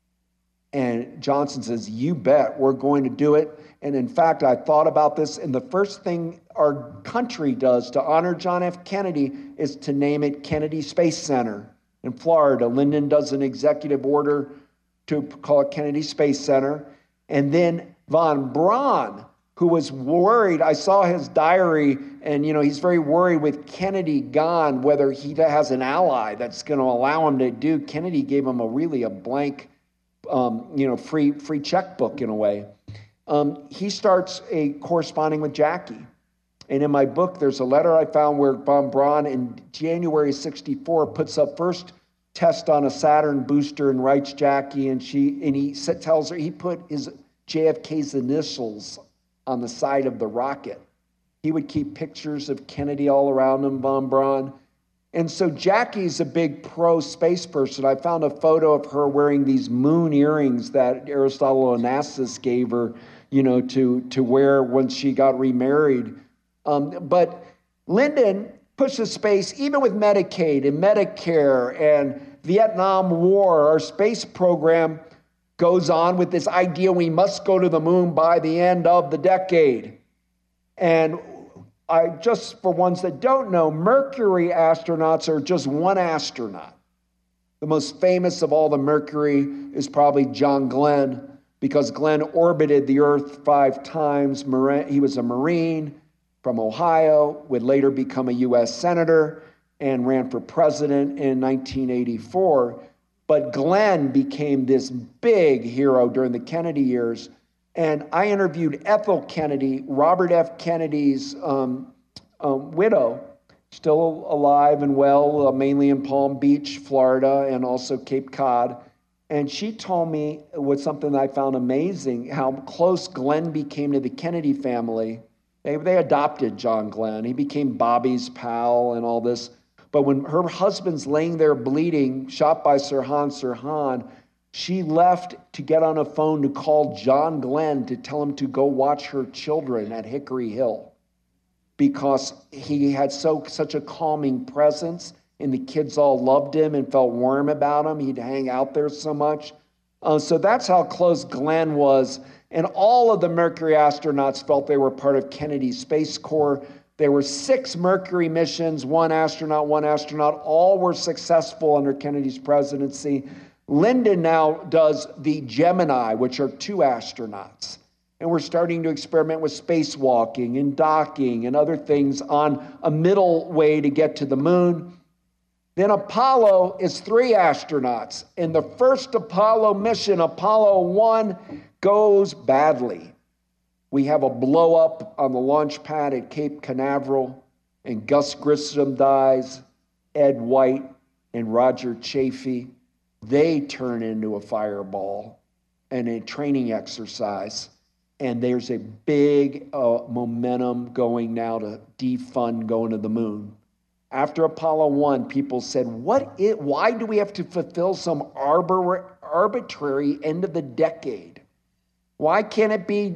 And Johnson says, "You bet, we're going to do it." And in fact, I thought about this, and the first thing our country does to honor John F. Kennedy is to name it Kennedy Space Center in Florida. Lyndon does an executive order to call it Kennedy Space Center. And then von Braun, who was worried, I saw his diary, and he's very worried with Kennedy gone, whether he has an ally that's going to allow him to do. Kennedy gave him a blank free checkbook in a way. He starts corresponding with Jackie. And in my book, there's a letter I found where von Braun in January 1964 puts up first test on a Saturn booster and writes Jackie, and he tells her he put his JFK's initials on the side of the rocket. He would keep pictures of Kennedy all around him, von Braun. And so Jackie's a big pro-space person. I found a photo of her wearing these moon earrings that Aristotle Onassis gave her, to wear when she got remarried. But Lyndon pushes space, even with Medicaid and Medicare and Vietnam War. Our space program goes on with this idea we must go to the moon by the end of the decade. And just for ones that don't know, Mercury astronauts are just one astronaut. The most famous of all the Mercury is probably John Glenn, because Glenn orbited the Earth 5 times. He was a Marine from Ohio, would later become a U.S. Senator, and ran for president in 1984. But Glenn became this big hero during the Kennedy years. And I interviewed Ethel Kennedy, Robert F. Kennedy's widow, still alive and well, mainly in Palm Beach, Florida, and also Cape Cod. And she told me, was something that I found amazing, how close Glenn became to the Kennedy family. They adopted John Glenn. He became Bobby's pal and all this. But when her husband's laying there bleeding, shot by Sirhan, she left to get on a phone to call John Glenn to tell him to go watch her children at Hickory Hill, because he had such a calming presence, and the kids all loved him and felt warm about him. He'd hang out there so much. So that's how close Glenn was. And all of the Mercury astronauts felt they were part of Kennedy's Space Corps. There were 6 Mercury missions, one astronaut. All were successful under Kennedy's presidency. Lyndon now does the Gemini, which are 2 astronauts. And we're starting to experiment with spacewalking and docking and other things on a middle way to get to the moon. Then Apollo is 3 astronauts. In the first Apollo mission, Apollo 1 goes badly. We have a blow up on the launch pad at Cape Canaveral, and Gus Grissom dies, Ed White and Roger Chaffee. They turn into a fireball and a training exercise. And there's a big momentum going now to defund going to the moon. After Apollo 1, people said, why do we have to fulfill some arbitrary end of the decade? Why can't it be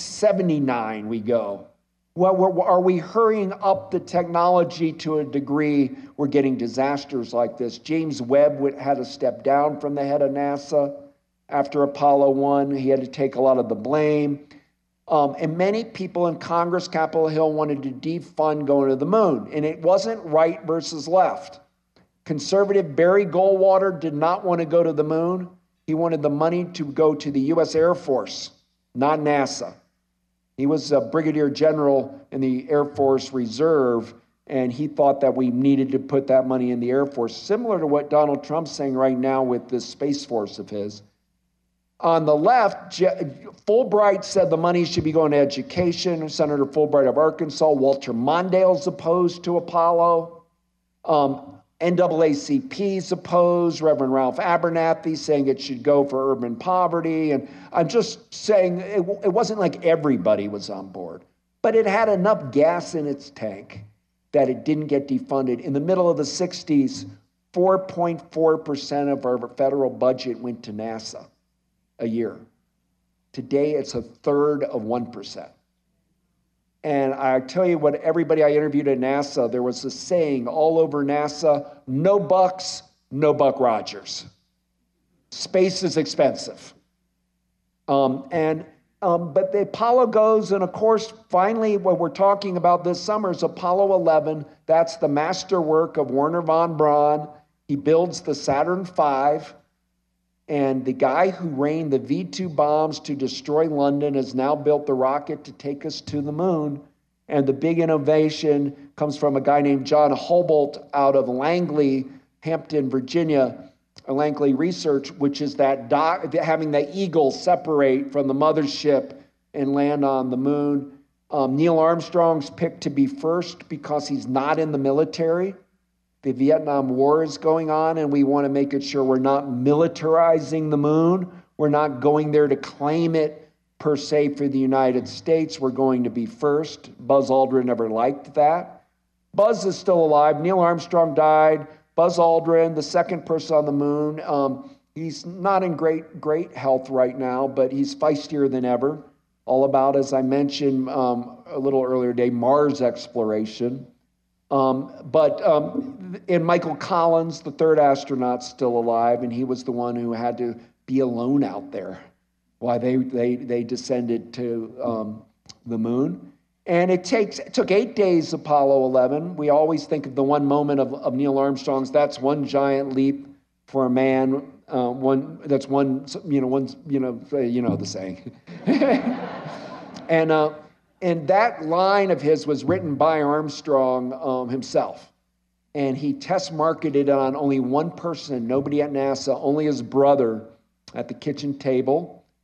79 we go? Well, are we hurrying up the technology to a degree we're getting disasters like this? James Webb had to step down from the head of NASA after Apollo 1. He had to take a lot of the blame. And many people in Congress, Capitol Hill, wanted to defund going to the moon. And it wasn't right versus left. Conservative Barry Goldwater did not want to go to the moon. He wanted the money to go to the U.S. Air Force, not NASA. He was a brigadier general in the Air Force Reserve, and he thought that we needed to put that money in the Air Force, similar to what Donald Trump's saying right now with this Space Force of his. On the left, Fulbright said the money should be going to education. Senator Fulbright of Arkansas. Walter Mondale's opposed to Apollo. NAACP's opposed. Reverend Ralph Abernathy saying it should go for urban poverty. And I'm just saying it wasn't like everybody was on board, but it had enough gas in its tank that it didn't get defunded. In the middle of the 60s, 4.4% of our federal budget went to NASA a year. Today, it's 1/3 of 1%. And I tell you what, everybody I interviewed at NASA, there was a saying all over NASA, no bucks, no Buck Rogers. Space is expensive. But the Apollo goes, and of course, finally, what we're talking about this summer is Apollo 11. That's the masterwork of Wernher von Braun. He builds the Saturn V. And the guy who rained the V-2 bombs to destroy London has now built the rocket to take us to the moon. And the big innovation comes from a guy named John Hobart out of Langley, Hampton, Virginia, Langley Research, which is that having the Eagle separate from the mothership and land on the moon. Neil Armstrong's picked to be first because he's not in the military. The Vietnam War is going on, and we want to make it sure we're not militarizing the moon. We're not going there to claim it per se for the United States. We're going to be first. Buzz Aldrin never liked that. Buzz is still alive. Neil Armstrong died. Buzz Aldrin, the second person on the moon, he's not in great health right now, but he's feistier than ever. All about, as I mentioned a little earlier today, Mars exploration. And Michael Collins, the 3rd astronaut, still alive, and he was the one who had to be alone out there while they descended to the moon. And it took 8 days, Apollo 11. We always think of the one moment of Neil Armstrong's. That's one giant leap for a man. The saying. And that line of his was written by Armstrong himself. And he test marketed it on only one person, nobody at NASA, only his brother at the kitchen table.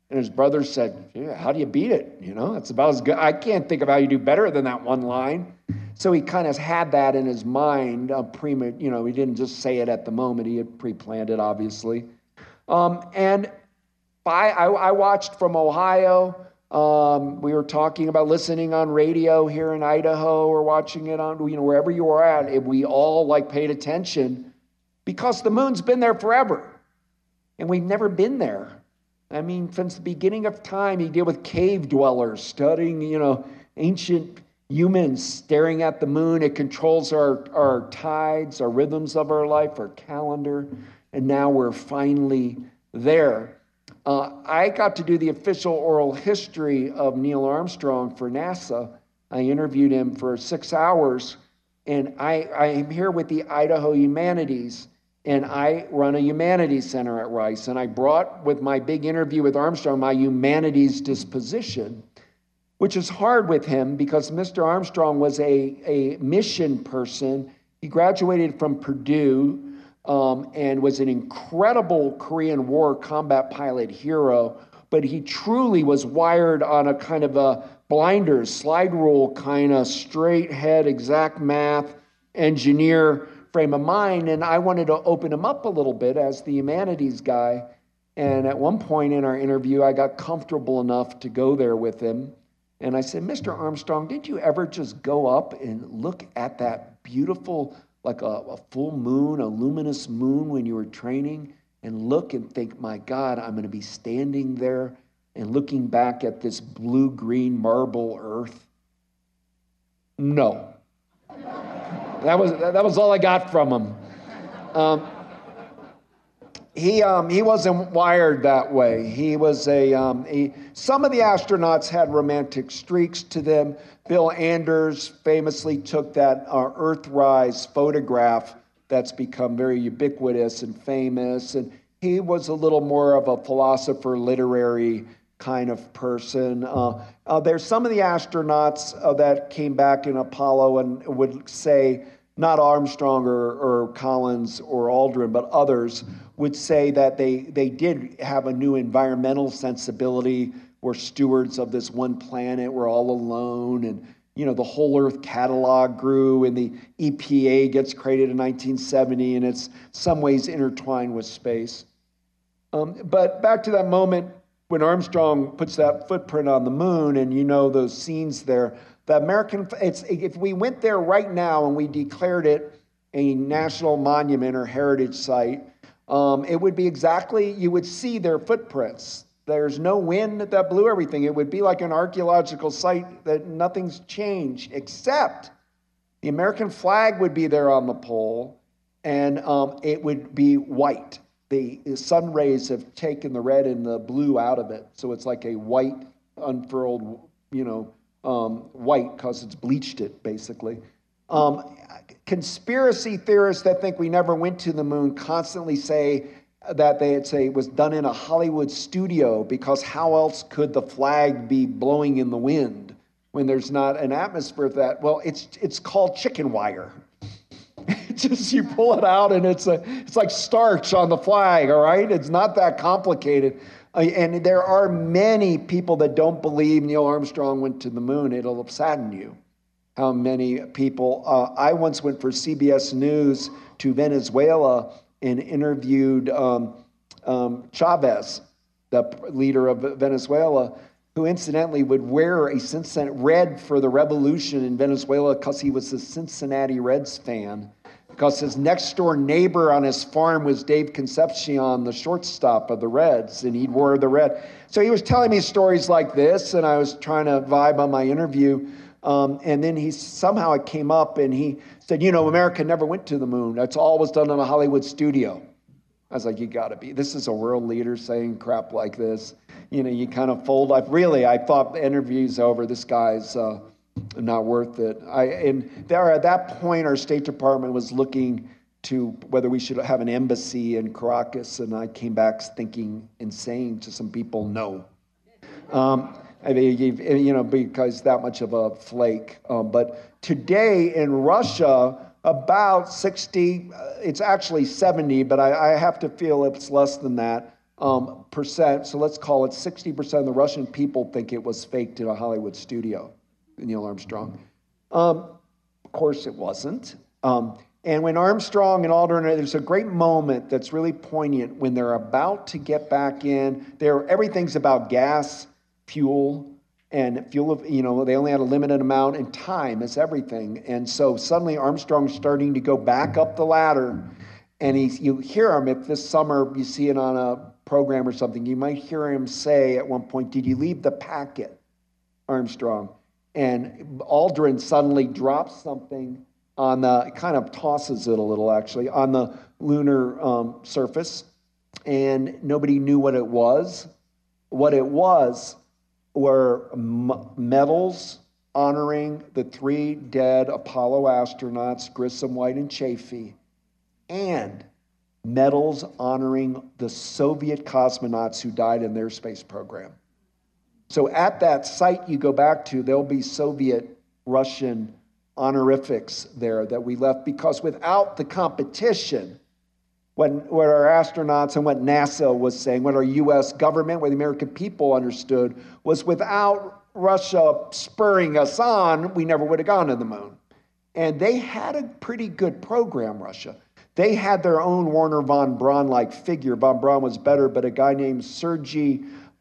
And his brother said, yeah, how do you beat it? It's about as good. I can't think of how you do better than that one line. So he kind of had that in his mind. He didn't just say it at the moment. He had pre-planned it, obviously. And I watched from Ohio. We were talking about listening on radio here in Idaho or watching it on, wherever you are at. We all paid attention because the moon's been there forever. And we've never been there. I mean, since the beginning of time, he dealt with cave dwellers, studying, ancient humans staring at the moon. It controls our tides, our rhythms of our life, our calendar. And now we're finally there. I got to do the official oral history of Neil Armstrong for NASA. I interviewed him for 6 hours. And I am here with the Idaho Humanities. And I run a humanities center at Rice. And I brought, with my big interview with Armstrong, my humanities disposition, which is hard with him because Mr. Armstrong was a mission person. He graduated from Purdue and was an incredible Korean War combat pilot hero. But he truly was wired on a kind of a blinders, slide rule kind of straight head, exact math, engineer frame of mind, and I wanted to open him up a little bit as the humanities guy. And at one point in our interview, I got comfortable enough to go there with him. And I said, Mr. Armstrong, did you ever just go up and look at that beautiful, like a full moon, a luminous moon when you were training, and look and think, my God, I'm going to be standing there and looking back at this blue-green marble earth? No. That was all I got from him. He wasn't wired that way. He was some of the astronauts had romantic streaks to them. Bill Anders famously took that Earthrise photograph that's become very ubiquitous and famous. And he was a little more of a philosopher, literary kind of person. There's some of the astronauts that came back in Apollo and would say, not Armstrong or Collins or Aldrin, but others would say that they did have a new environmental sensibility. We're stewards of this one planet. We're all alone. And, the whole Earth catalog grew, and the EPA gets created in 1970, and it's some ways intertwined with space. But back to that moment when Armstrong puts that footprint on the moon, and those scenes there, if we went there right now and we declared it a national monument or heritage site, it would be exactly, you would see their footprints. There's no wind that blew everything. It would be like an archaeological site that nothing's changed, except the American flag would be there on the pole, and it would be white. The sun rays have taken the red and the blue out of it, so it's like a white, unfurled, white because it's bleached it, basically. Conspiracy theorists that think we never went to the moon constantly say that it was done in a Hollywood studio because how else could the flag be blowing in the wind when there's not an atmosphere of that? Well, it's called chicken wire. Just you pull it out and it's like starch on the flag, all right? It's not that complicated. And there are many people that don't believe Neil Armstrong went to the moon. It'll sadden you how many people. I once went for CBS News to Venezuela and interviewed Chavez, the leader of Venezuela, who incidentally would wear a Cincinnati red for the revolution in Venezuela because he was a Cincinnati Reds fan. Because his next door neighbor on his farm was Dave Concepcion, the shortstop of the Reds, and he wore the red. So he was telling me stories like this, and I was trying to vibe on my interview. And then it came up, and he said, America never went to the moon. That's all was done in a Hollywood studio. I was like, you got to be. This is a world leader saying crap like this. You kind of fold up. Really, I thought the interview's over. This guy's not worth it. At that point, our State Department was looking to whether we should have an embassy in Caracas, and I came back thinking and saying to some people, no. Because that much of a flake. But today in Russia, about 60, it's actually 70, but I have to feel it's less than that, percent. So let's call it 60% of the Russian people think it was faked in a Hollywood studio, Neil Armstrong. Of course, it wasn't. And when Armstrong and Aldrin, there's a great moment that's really poignant when they're about to get back in. Everything's about gas, fuel, and fuel. They only had a limited amount, and time is everything. And so suddenly Armstrong's starting to go back up the ladder, and you hear him. If this summer you see it on a program or something, you might hear him say at one point, "Did you leave the packet, Armstrong?" And Aldrin suddenly drops something on the, kind of tosses it a little actually, on the lunar surface, and nobody knew what it was. What it was were medals honoring the 3 dead Apollo astronauts, Grissom, White, and Chaffee, and medals honoring the Soviet cosmonauts who died in their space program. So at that site you go back to, there'll be Soviet, Russian honorifics there that we left, because without the competition, what our astronauts and what NASA was saying, what our U.S. government, what the American people understood, was without Russia spurring us on, we never would have gone to the moon. And they had a pretty good program, Russia. They had their own Werner von Braun-like figure. Von Braun was better, but a guy named Sergei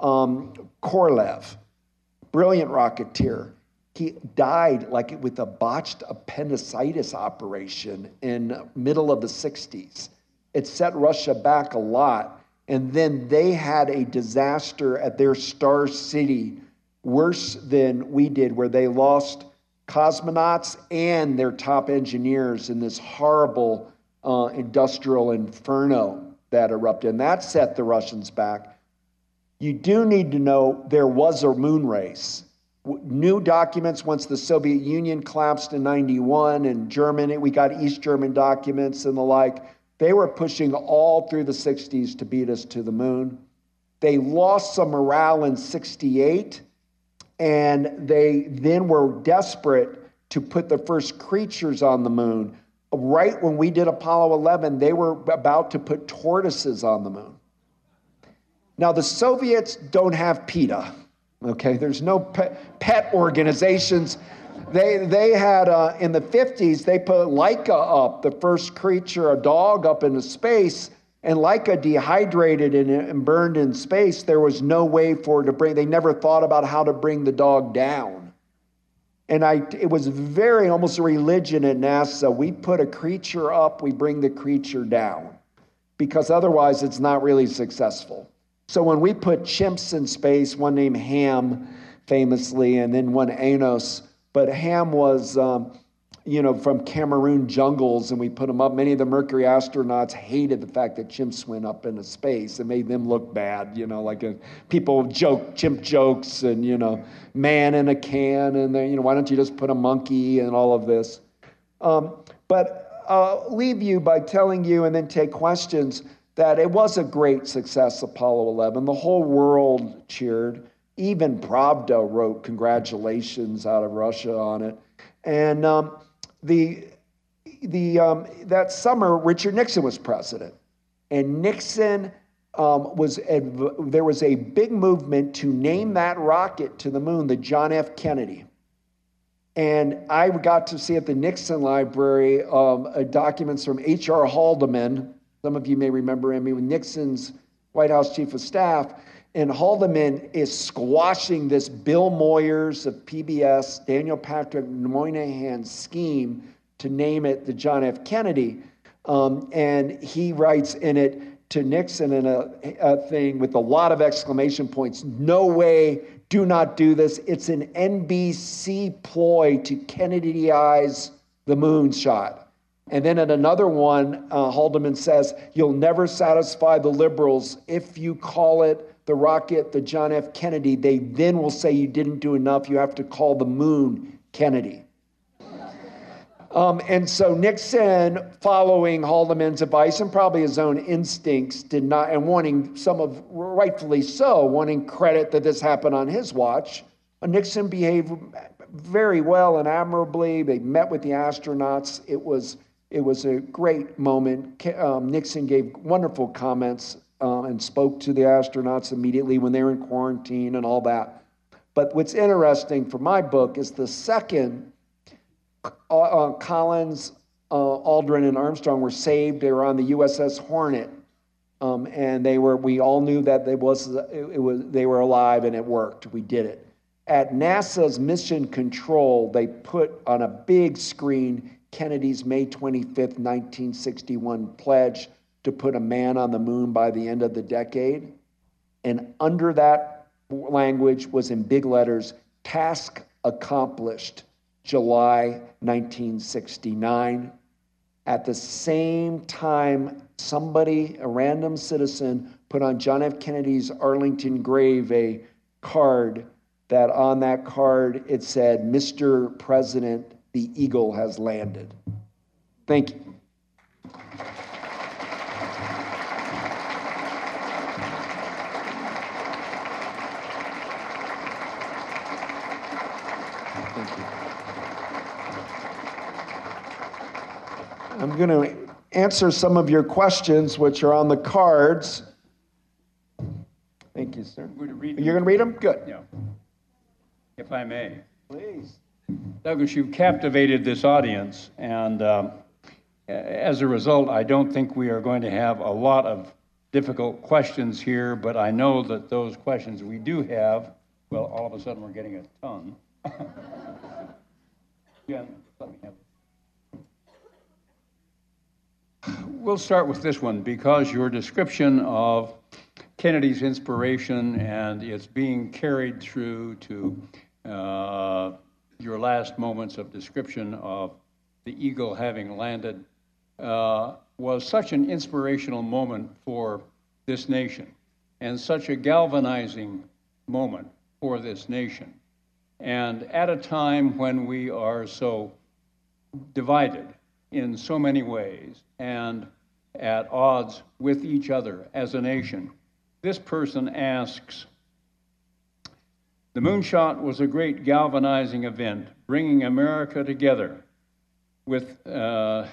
Korolev, brilliant rocketeer. He died with a botched appendicitis operation in middle of the 60s. It set Russia back a lot. And then they had a disaster at their Star City, worse than we did, where they lost cosmonauts and their top engineers in this horrible industrial inferno that erupted. And that set the Russians back. You do need to know there was a moon race. New documents once the Soviet Union collapsed in 91, and Germany, we got East German documents and the like. They were pushing all through the 60s to beat us to the moon. They lost some morale in 68, and they then were desperate to put the first creatures on the moon. Right when we did Apollo 11, they were about to put tortoises on the moon. Now, the Soviets don't have PETA. Okay, there's no pet organizations. They had, in the 50s, they put Laika up, the first creature, a dog, up into space, and Laika dehydrated and burned in space. There was no way for it to bring, they never thought about how to bring the dog down. And it was almost a religion at NASA. We put a creature up, we bring the creature down, because otherwise it's not really successful. So when we put chimps in space, one named Ham, famously, and then one Anos, but Ham was, from Cameroon jungles, and we put him up. Many of the Mercury astronauts hated the fact that chimps went up into space. It made them look bad, people joke, chimp jokes, and, man in a can, and why don't you just put a monkey and all of this? But I'll leave you by telling you, and then take questions, that it was a great success, Apollo 11. The whole world cheered. Even Pravda wrote congratulations out of Russia on it. And that summer, Richard Nixon was president. And Nixon there was a big movement to name that rocket to the moon the John F. Kennedy. And I got to see at the Nixon Library documents from H.R. Haldeman. Some of you may remember him. He was Nixon's White House chief of staff. And Haldeman is squashing this Bill Moyers of PBS, Daniel Patrick Moynihan's scheme to name it the John F. Kennedy. And he writes in it to Nixon in a thing with a lot of exclamation points. No way, do not do this. It's an NBC ploy to Kennedy-ize the moonshot. And then at another one, Haldeman says, you'll never satisfy the liberals if you call it the rocket, the John F. Kennedy. They then will say you didn't do enough. You have to call the moon Kennedy. And so Nixon, following Haldeman's advice and probably his own instincts, did not, and wanting rightfully so, wanting credit that this happened on his watch, Nixon behaved very well and admirably. They met with the astronauts. It was a great moment. Nixon gave wonderful comments and spoke to the astronauts immediately when they were in quarantine and all that. But what's interesting for my book is the second, Collins, Aldrin, and Armstrong were saved. They were on the USS Hornet, and we all knew that they were alive, and it worked. We did it. At NASA's Mission Control, they put on a big screen Kennedy's May 25th, 1961 pledge to put a man on the moon by the end of the decade. And under that language was in big letters, task accomplished, July 1969. At the same time, somebody, a random citizen, put on John F. Kennedy's Arlington grave a card that on that card it said, "Mr. President, the Eagle has landed." Thank you. I'm going to answer some of your questions, which are on the cards. Thank you, sir. You're going to read them? Good. Yeah. If I may. Please. Douglas, you've captivated this audience, and as a result, I don't think we are going to have a lot of difficult questions here, but I know that those questions we do have, well, all of a sudden we're getting a ton. Jen, let me have it. We'll start with this one, because your description of Kennedy's inspiration and it's being carried through to your last moments of description of the Eagle having landed was such an inspirational moment for this nation and such a galvanizing moment for this nation. And at a time when we are so divided in so many ways and at odds with each other as a nation, this person asks, the moonshot was a great galvanizing event, bringing America together with the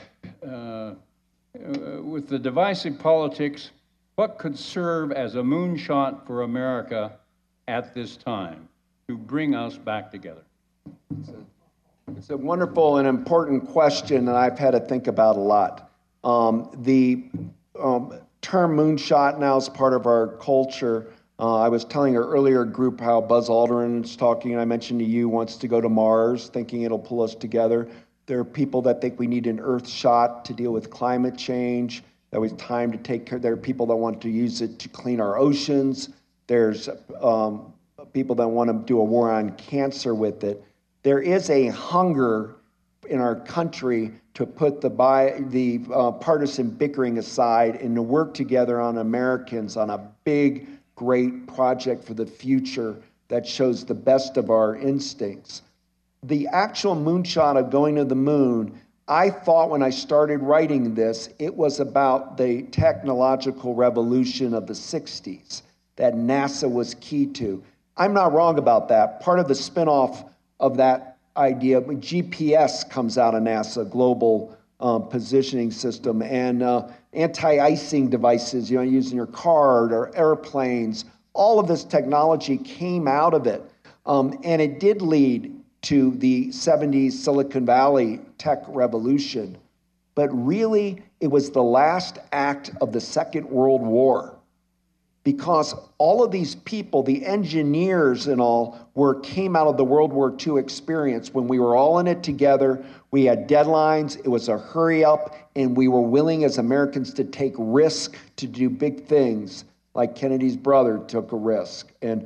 divisive politics. What could serve as a moonshot for America at this time to bring us back together? It's a wonderful and important question that I've had to think about a lot. The term moonshot now is part of our culture. I was telling our earlier group how Buzz Aldrin is talking, and I mentioned to you, wants to go to Mars, thinking it'll pull us together. There are people that think we need an Earth shot to deal with climate change. That was time to take care. There are people that want to use it to clean our oceans. There's people that want to do a war on cancer with it. There is a hunger in our country to put the partisan bickering aside and to work together on Americans on a big, great project for the future that shows the best of our instincts. The actual moonshot of going to the moon, I thought when I started writing this, it was about the technological revolution of the 60s that NASA was key to. I'm not wrong about that. Part of the spinoff of that idea, GPS comes out of NASA, Global Positioning System, and anti-icing devices, using your card or airplanes. All of this technology came out of it, and it did lead to the 70s Silicon Valley tech revolution. But really, it was the last act of the Second World War, because all of these people, the engineers and all, came out of the World War II experience when we were all in it together. We had deadlines. It was a hurry up, and we were willing as Americans to take risk to do big things, like Kennedy's brother took a risk. And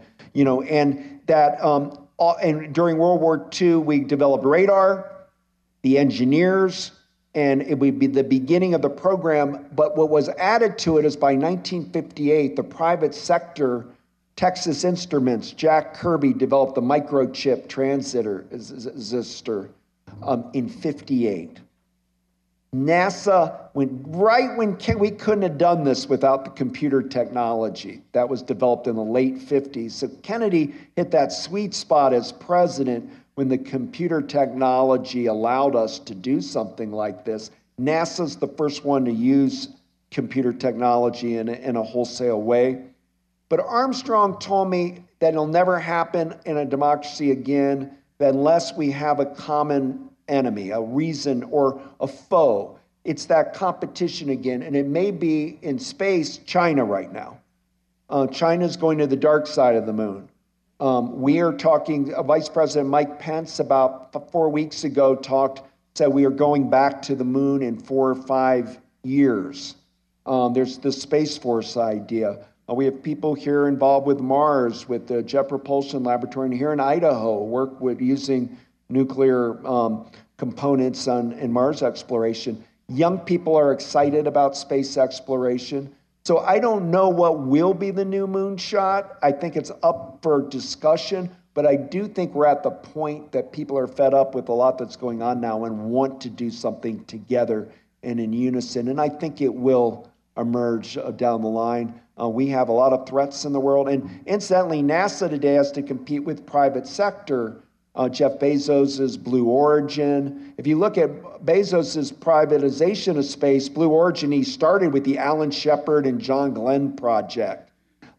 during World War II, we developed radar, the engineers, and it would be the beginning of the program. But what was added to it is by 1958, the private sector, Texas Instruments, Jack Kirby developed the microchip transistor in 58. NASA went right when we couldn't have done this without the computer technology that was developed in the late 50s. So Kennedy hit that sweet spot as president when the computer technology allowed us to do something like this. NASA's the first one to use computer technology in a wholesale way. But Armstrong told me that it'll never happen in a democracy again unless we have a common enemy, a reason or a foe. It's that competition again, and it may be in space, China right now. China's going to the dark side of the moon. We are talking, Vice President Mike Pence about 4 weeks ago said we are going back to the moon in 4 or 5 years. There's the Space Force idea. We have people here involved with Mars, with the Jet Propulsion Laboratory, and here in Idaho, work with using nuclear components in Mars exploration. Young people are excited about space exploration. So I don't know what will be the new moonshot. I think it's up for discussion, but I do think we're at the point that people are fed up with a lot that's going on now and want to do something together and in unison. And I think it will emerge down the line. We have a lot of threats in the world. And incidentally, NASA today has to compete with private sector. Jeff Bezos' Blue Origin. If you look at Bezos' privatization of space, Blue Origin, he started with the Alan Shepard and John Glenn project.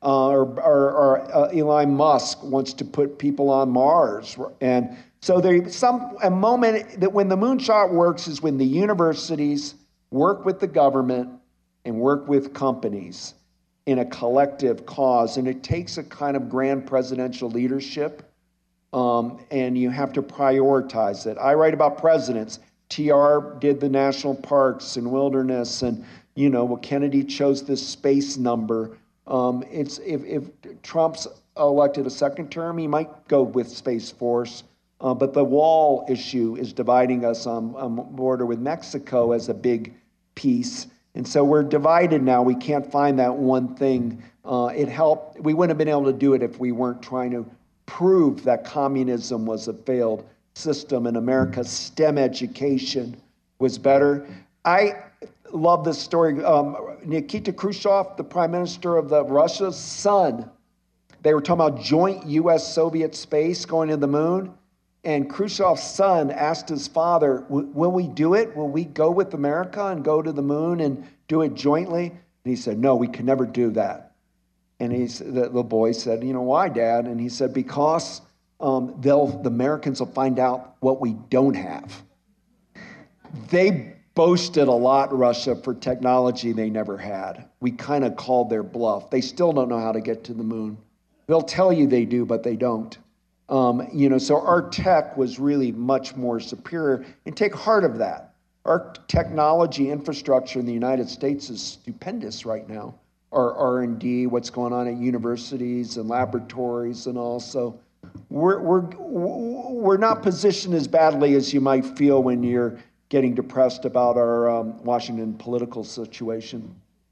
Or Elon Musk wants to put people on Mars. And so there's a moment that when the moonshot works is when the universities work with the government and work with companies in a collective cause. And it takes a kind of grand presidential leadership. And you have to prioritize it. I write about presidents. TR did the national parks and wilderness, and Kennedy chose this space number. If Trump's elected a second term, he might go with Space Force. But the wall issue is dividing us on border with Mexico as a big piece. And so we're divided now. We can't find that one thing. It helped. We wouldn't have been able to do it if we weren't trying to prove that communism was a failed system and America's STEM education was better. I love this story. Nikita Khrushchev, the prime minister of Russia's son, they were talking about joint U.S.-Soviet space going to the moon. And Khrushchev's son asked his father, will we do it? Will we go with America and go to the moon and do it jointly? And he said, no, we can never do that. And the boy said, why, Dad? And he said, because the Americans will find out what we don't have. They boasted a lot, Russia, for technology they never had. We kind of called their bluff. They still don't know how to get to the moon. They'll tell you they do, but they don't. So our tech was really much more superior. And take heart of that. Our technology infrastructure in the United States is stupendous right now. Our R&D, what's going on at universities and laboratories and all. So we're not positioned as badly as you might feel when you're getting depressed about our Washington political situation.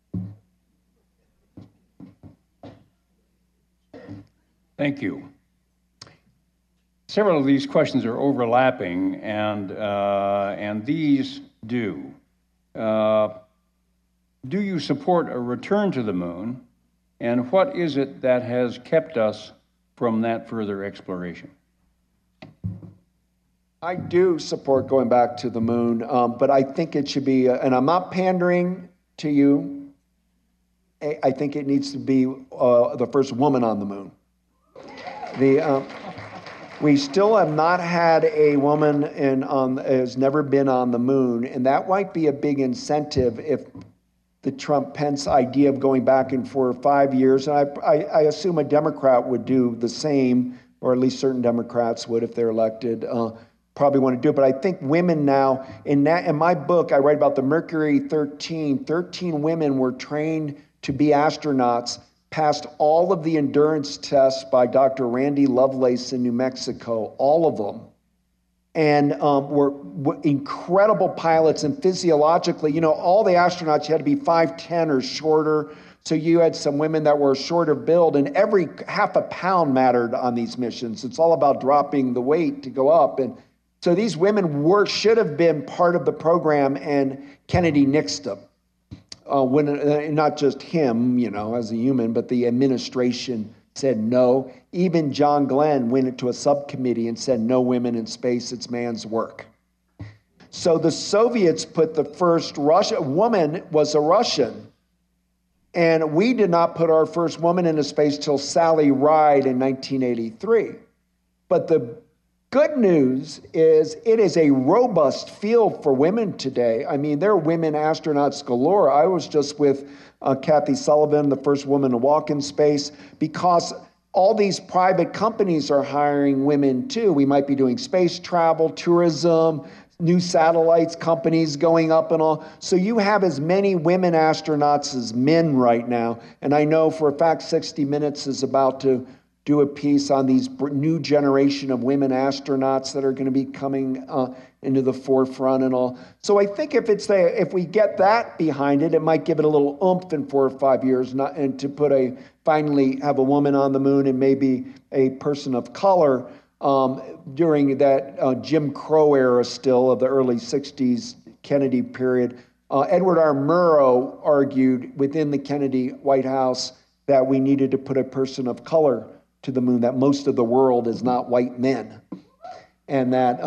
Thank you. Several of these questions are overlapping, and these do. Do you support a return to the moon, and what is it that has kept us from that further exploration? I do support going back to the moon, but I think it should be, and I'm not pandering to you, I think it needs to be the first woman on the moon. We still have not had a woman has never been on the moon, and that might be a big incentive if the Trump-Pence idea of going back in 4 or 5 years, and I assume a Democrat would do the same, or at least certain Democrats would if they're elected, probably want to do it. But I think women now, in my book, I write about the Mercury 13. 13 women were trained to be astronauts, passed all of the endurance tests by Dr. Randy Lovelace in New Mexico, all of them. And were incredible pilots, and physiologically, all the astronauts, you had to be 5'10" or shorter. So you had some women that were shorter build, and every half a pound mattered on these missions. It's all about dropping the weight to go up. And so these women should have been part of the program, and Kennedy nixed them. Not just him, as a human, but the administration said no. Even John Glenn went into a subcommittee and said no women in space, it's man's work. So the Soviets put the first woman was a Russian. And we did not put our first woman into space till Sally Ride in 1983. But the good news is it is a robust field for women today. I mean, there are women astronauts galore. I was just with Kathy Sullivan, the first woman to walk in space, because all these private companies are hiring women too. We might be doing space travel, tourism, new satellites, companies going up and all. So you have as many women astronauts as men right now. And I know for a fact 60 Minutes is about to do a piece on these new generation of women astronauts that are going to be coming into the forefront and all. So I think if we get that behind it, it might give it a little oomph in 4 or 5 years, and to finally have a woman on the moon and maybe a person of color. During that Jim Crow era still of the early 60s Kennedy period, Edward R. Murrow argued within the Kennedy White House that we needed to put a person of color to the moon, that most of the world is not white men. And that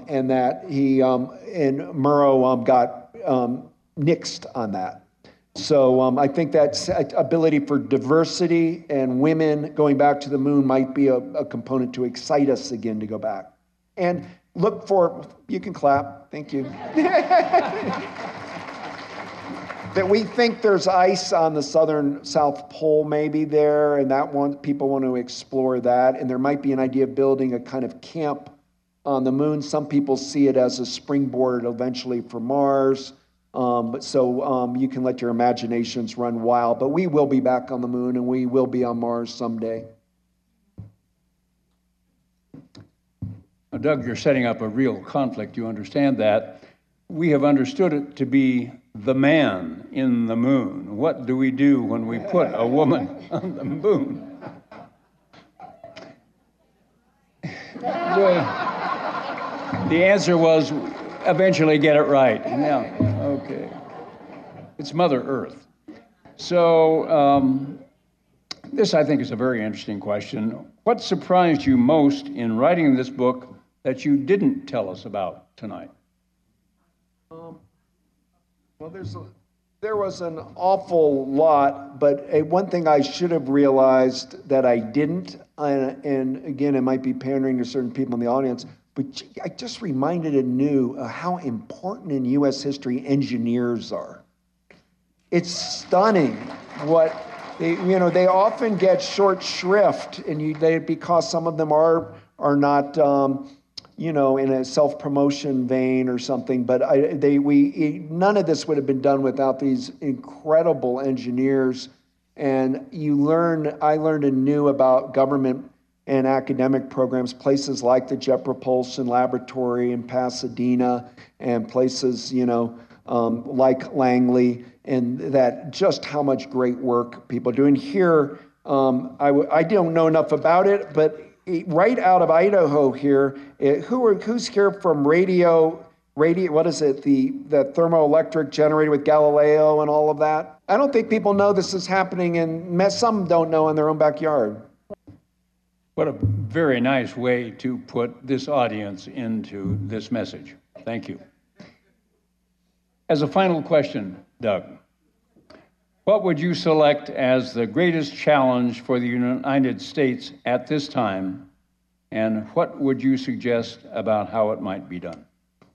Murrow got nixed on that. So I think that ability for diversity and women going back to the moon might be a component to excite us again to go back. And you can clap, thank you. That we think there's ice on the South Pole maybe there, and people want to explore that. And there might be an idea of building a kind of camp on the moon. Some people see it as a springboard eventually for Mars. So you can let your imaginations run wild. But we will be back on the moon, and we will be on Mars someday. Now, Doug, you're setting up a real conflict. You understand that. We have understood it to be the man in the moon. What do we do when we put a woman on the moon? The answer was eventually get it right. Yeah, okay. It's Mother Earth. So this, I think, is a very interesting question. What surprised you most in writing this book that you didn't tell us about tonight? Well, there was an awful lot, but one thing I should have realized that I didn't, and again, it might be pandering to certain people in the audience, but I just reminded anew how important in U.S. history engineers are. It's stunning what they often get short shrift, and because some of them are not. In a self-promotion vein or something, but none of this would have been done without these incredible engineers. And I learned anew about government and academic programs, places like the Jet Propulsion Laboratory in Pasadena, and places like Langley, and that just how much great work people are doing here. I don't know enough about it, but right out of Idaho here, who's here from radio, what is it, the thermoelectric generator with Galileo and all of that? I don't think people know this is happening, and some don't know in their own backyard. What a very nice way to put this audience into this message. Thank you. As a final question, Doug, what would you select as the greatest challenge for the United States at this time, and what would you suggest about how it might be done?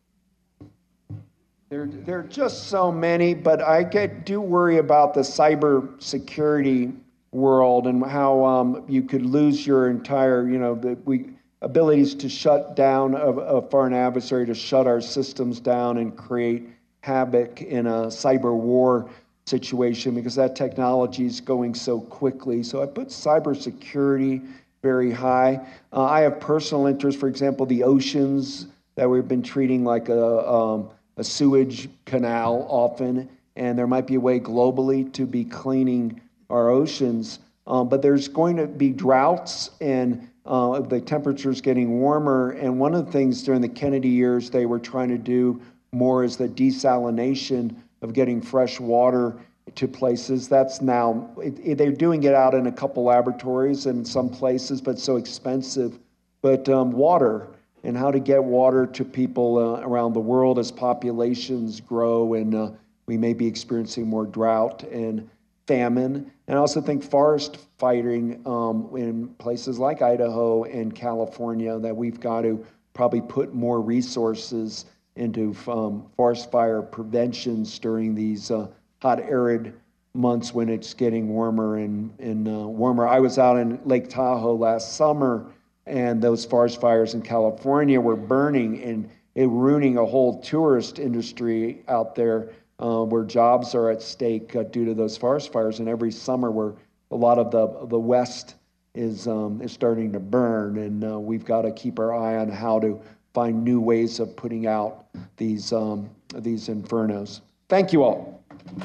There are just so many, but I do worry about the cybersecurity world and how you could lose your entire, abilities to shut down a foreign adversary, to shut our systems down and create havoc in a cyber war situation, because that technology is going so quickly. So I put cybersecurity very high. I have personal interest, for example, the oceans that we've been treating like a sewage canal often, and there might be a way globally to be cleaning our oceans. But there's going to be droughts, and the temperature's getting warmer. And one of the things during the Kennedy years they were trying to do more is the desalination of getting fresh water to places. That's now, they're doing it out in a couple laboratories in some places, but so expensive. But water, and how to get water to people around the world as populations grow and we may be experiencing more drought and famine. And I also think forest fighting in places like Idaho and California, that we've got to probably put more resources into forest fire preventions during these hot, arid months when it's getting warmer and warmer. I was out in Lake Tahoe last summer, and those forest fires in California were burning and it ruining a whole tourist industry out there where jobs are at stake due to those forest fires. And every summer, where a lot of the West is starting to burn, and we've got to keep our eye on how to find new ways of putting out these infernos. Thank you all.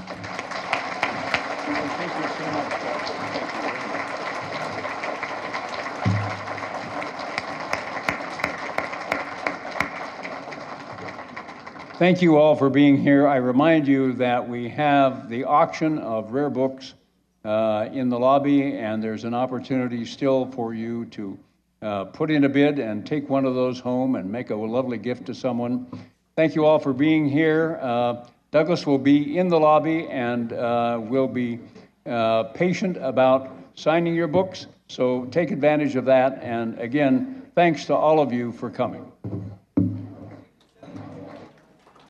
Thank you so much. Thank you all for being here. I remind you that we have the auction of rare books in the lobby, and there's an opportunity still for you to put in a bid and take one of those home and make a lovely gift to someone. Thank you all for being here. Douglas will be in the lobby and will be patient about signing your books, so take advantage of that. And again, thanks to all of you for coming.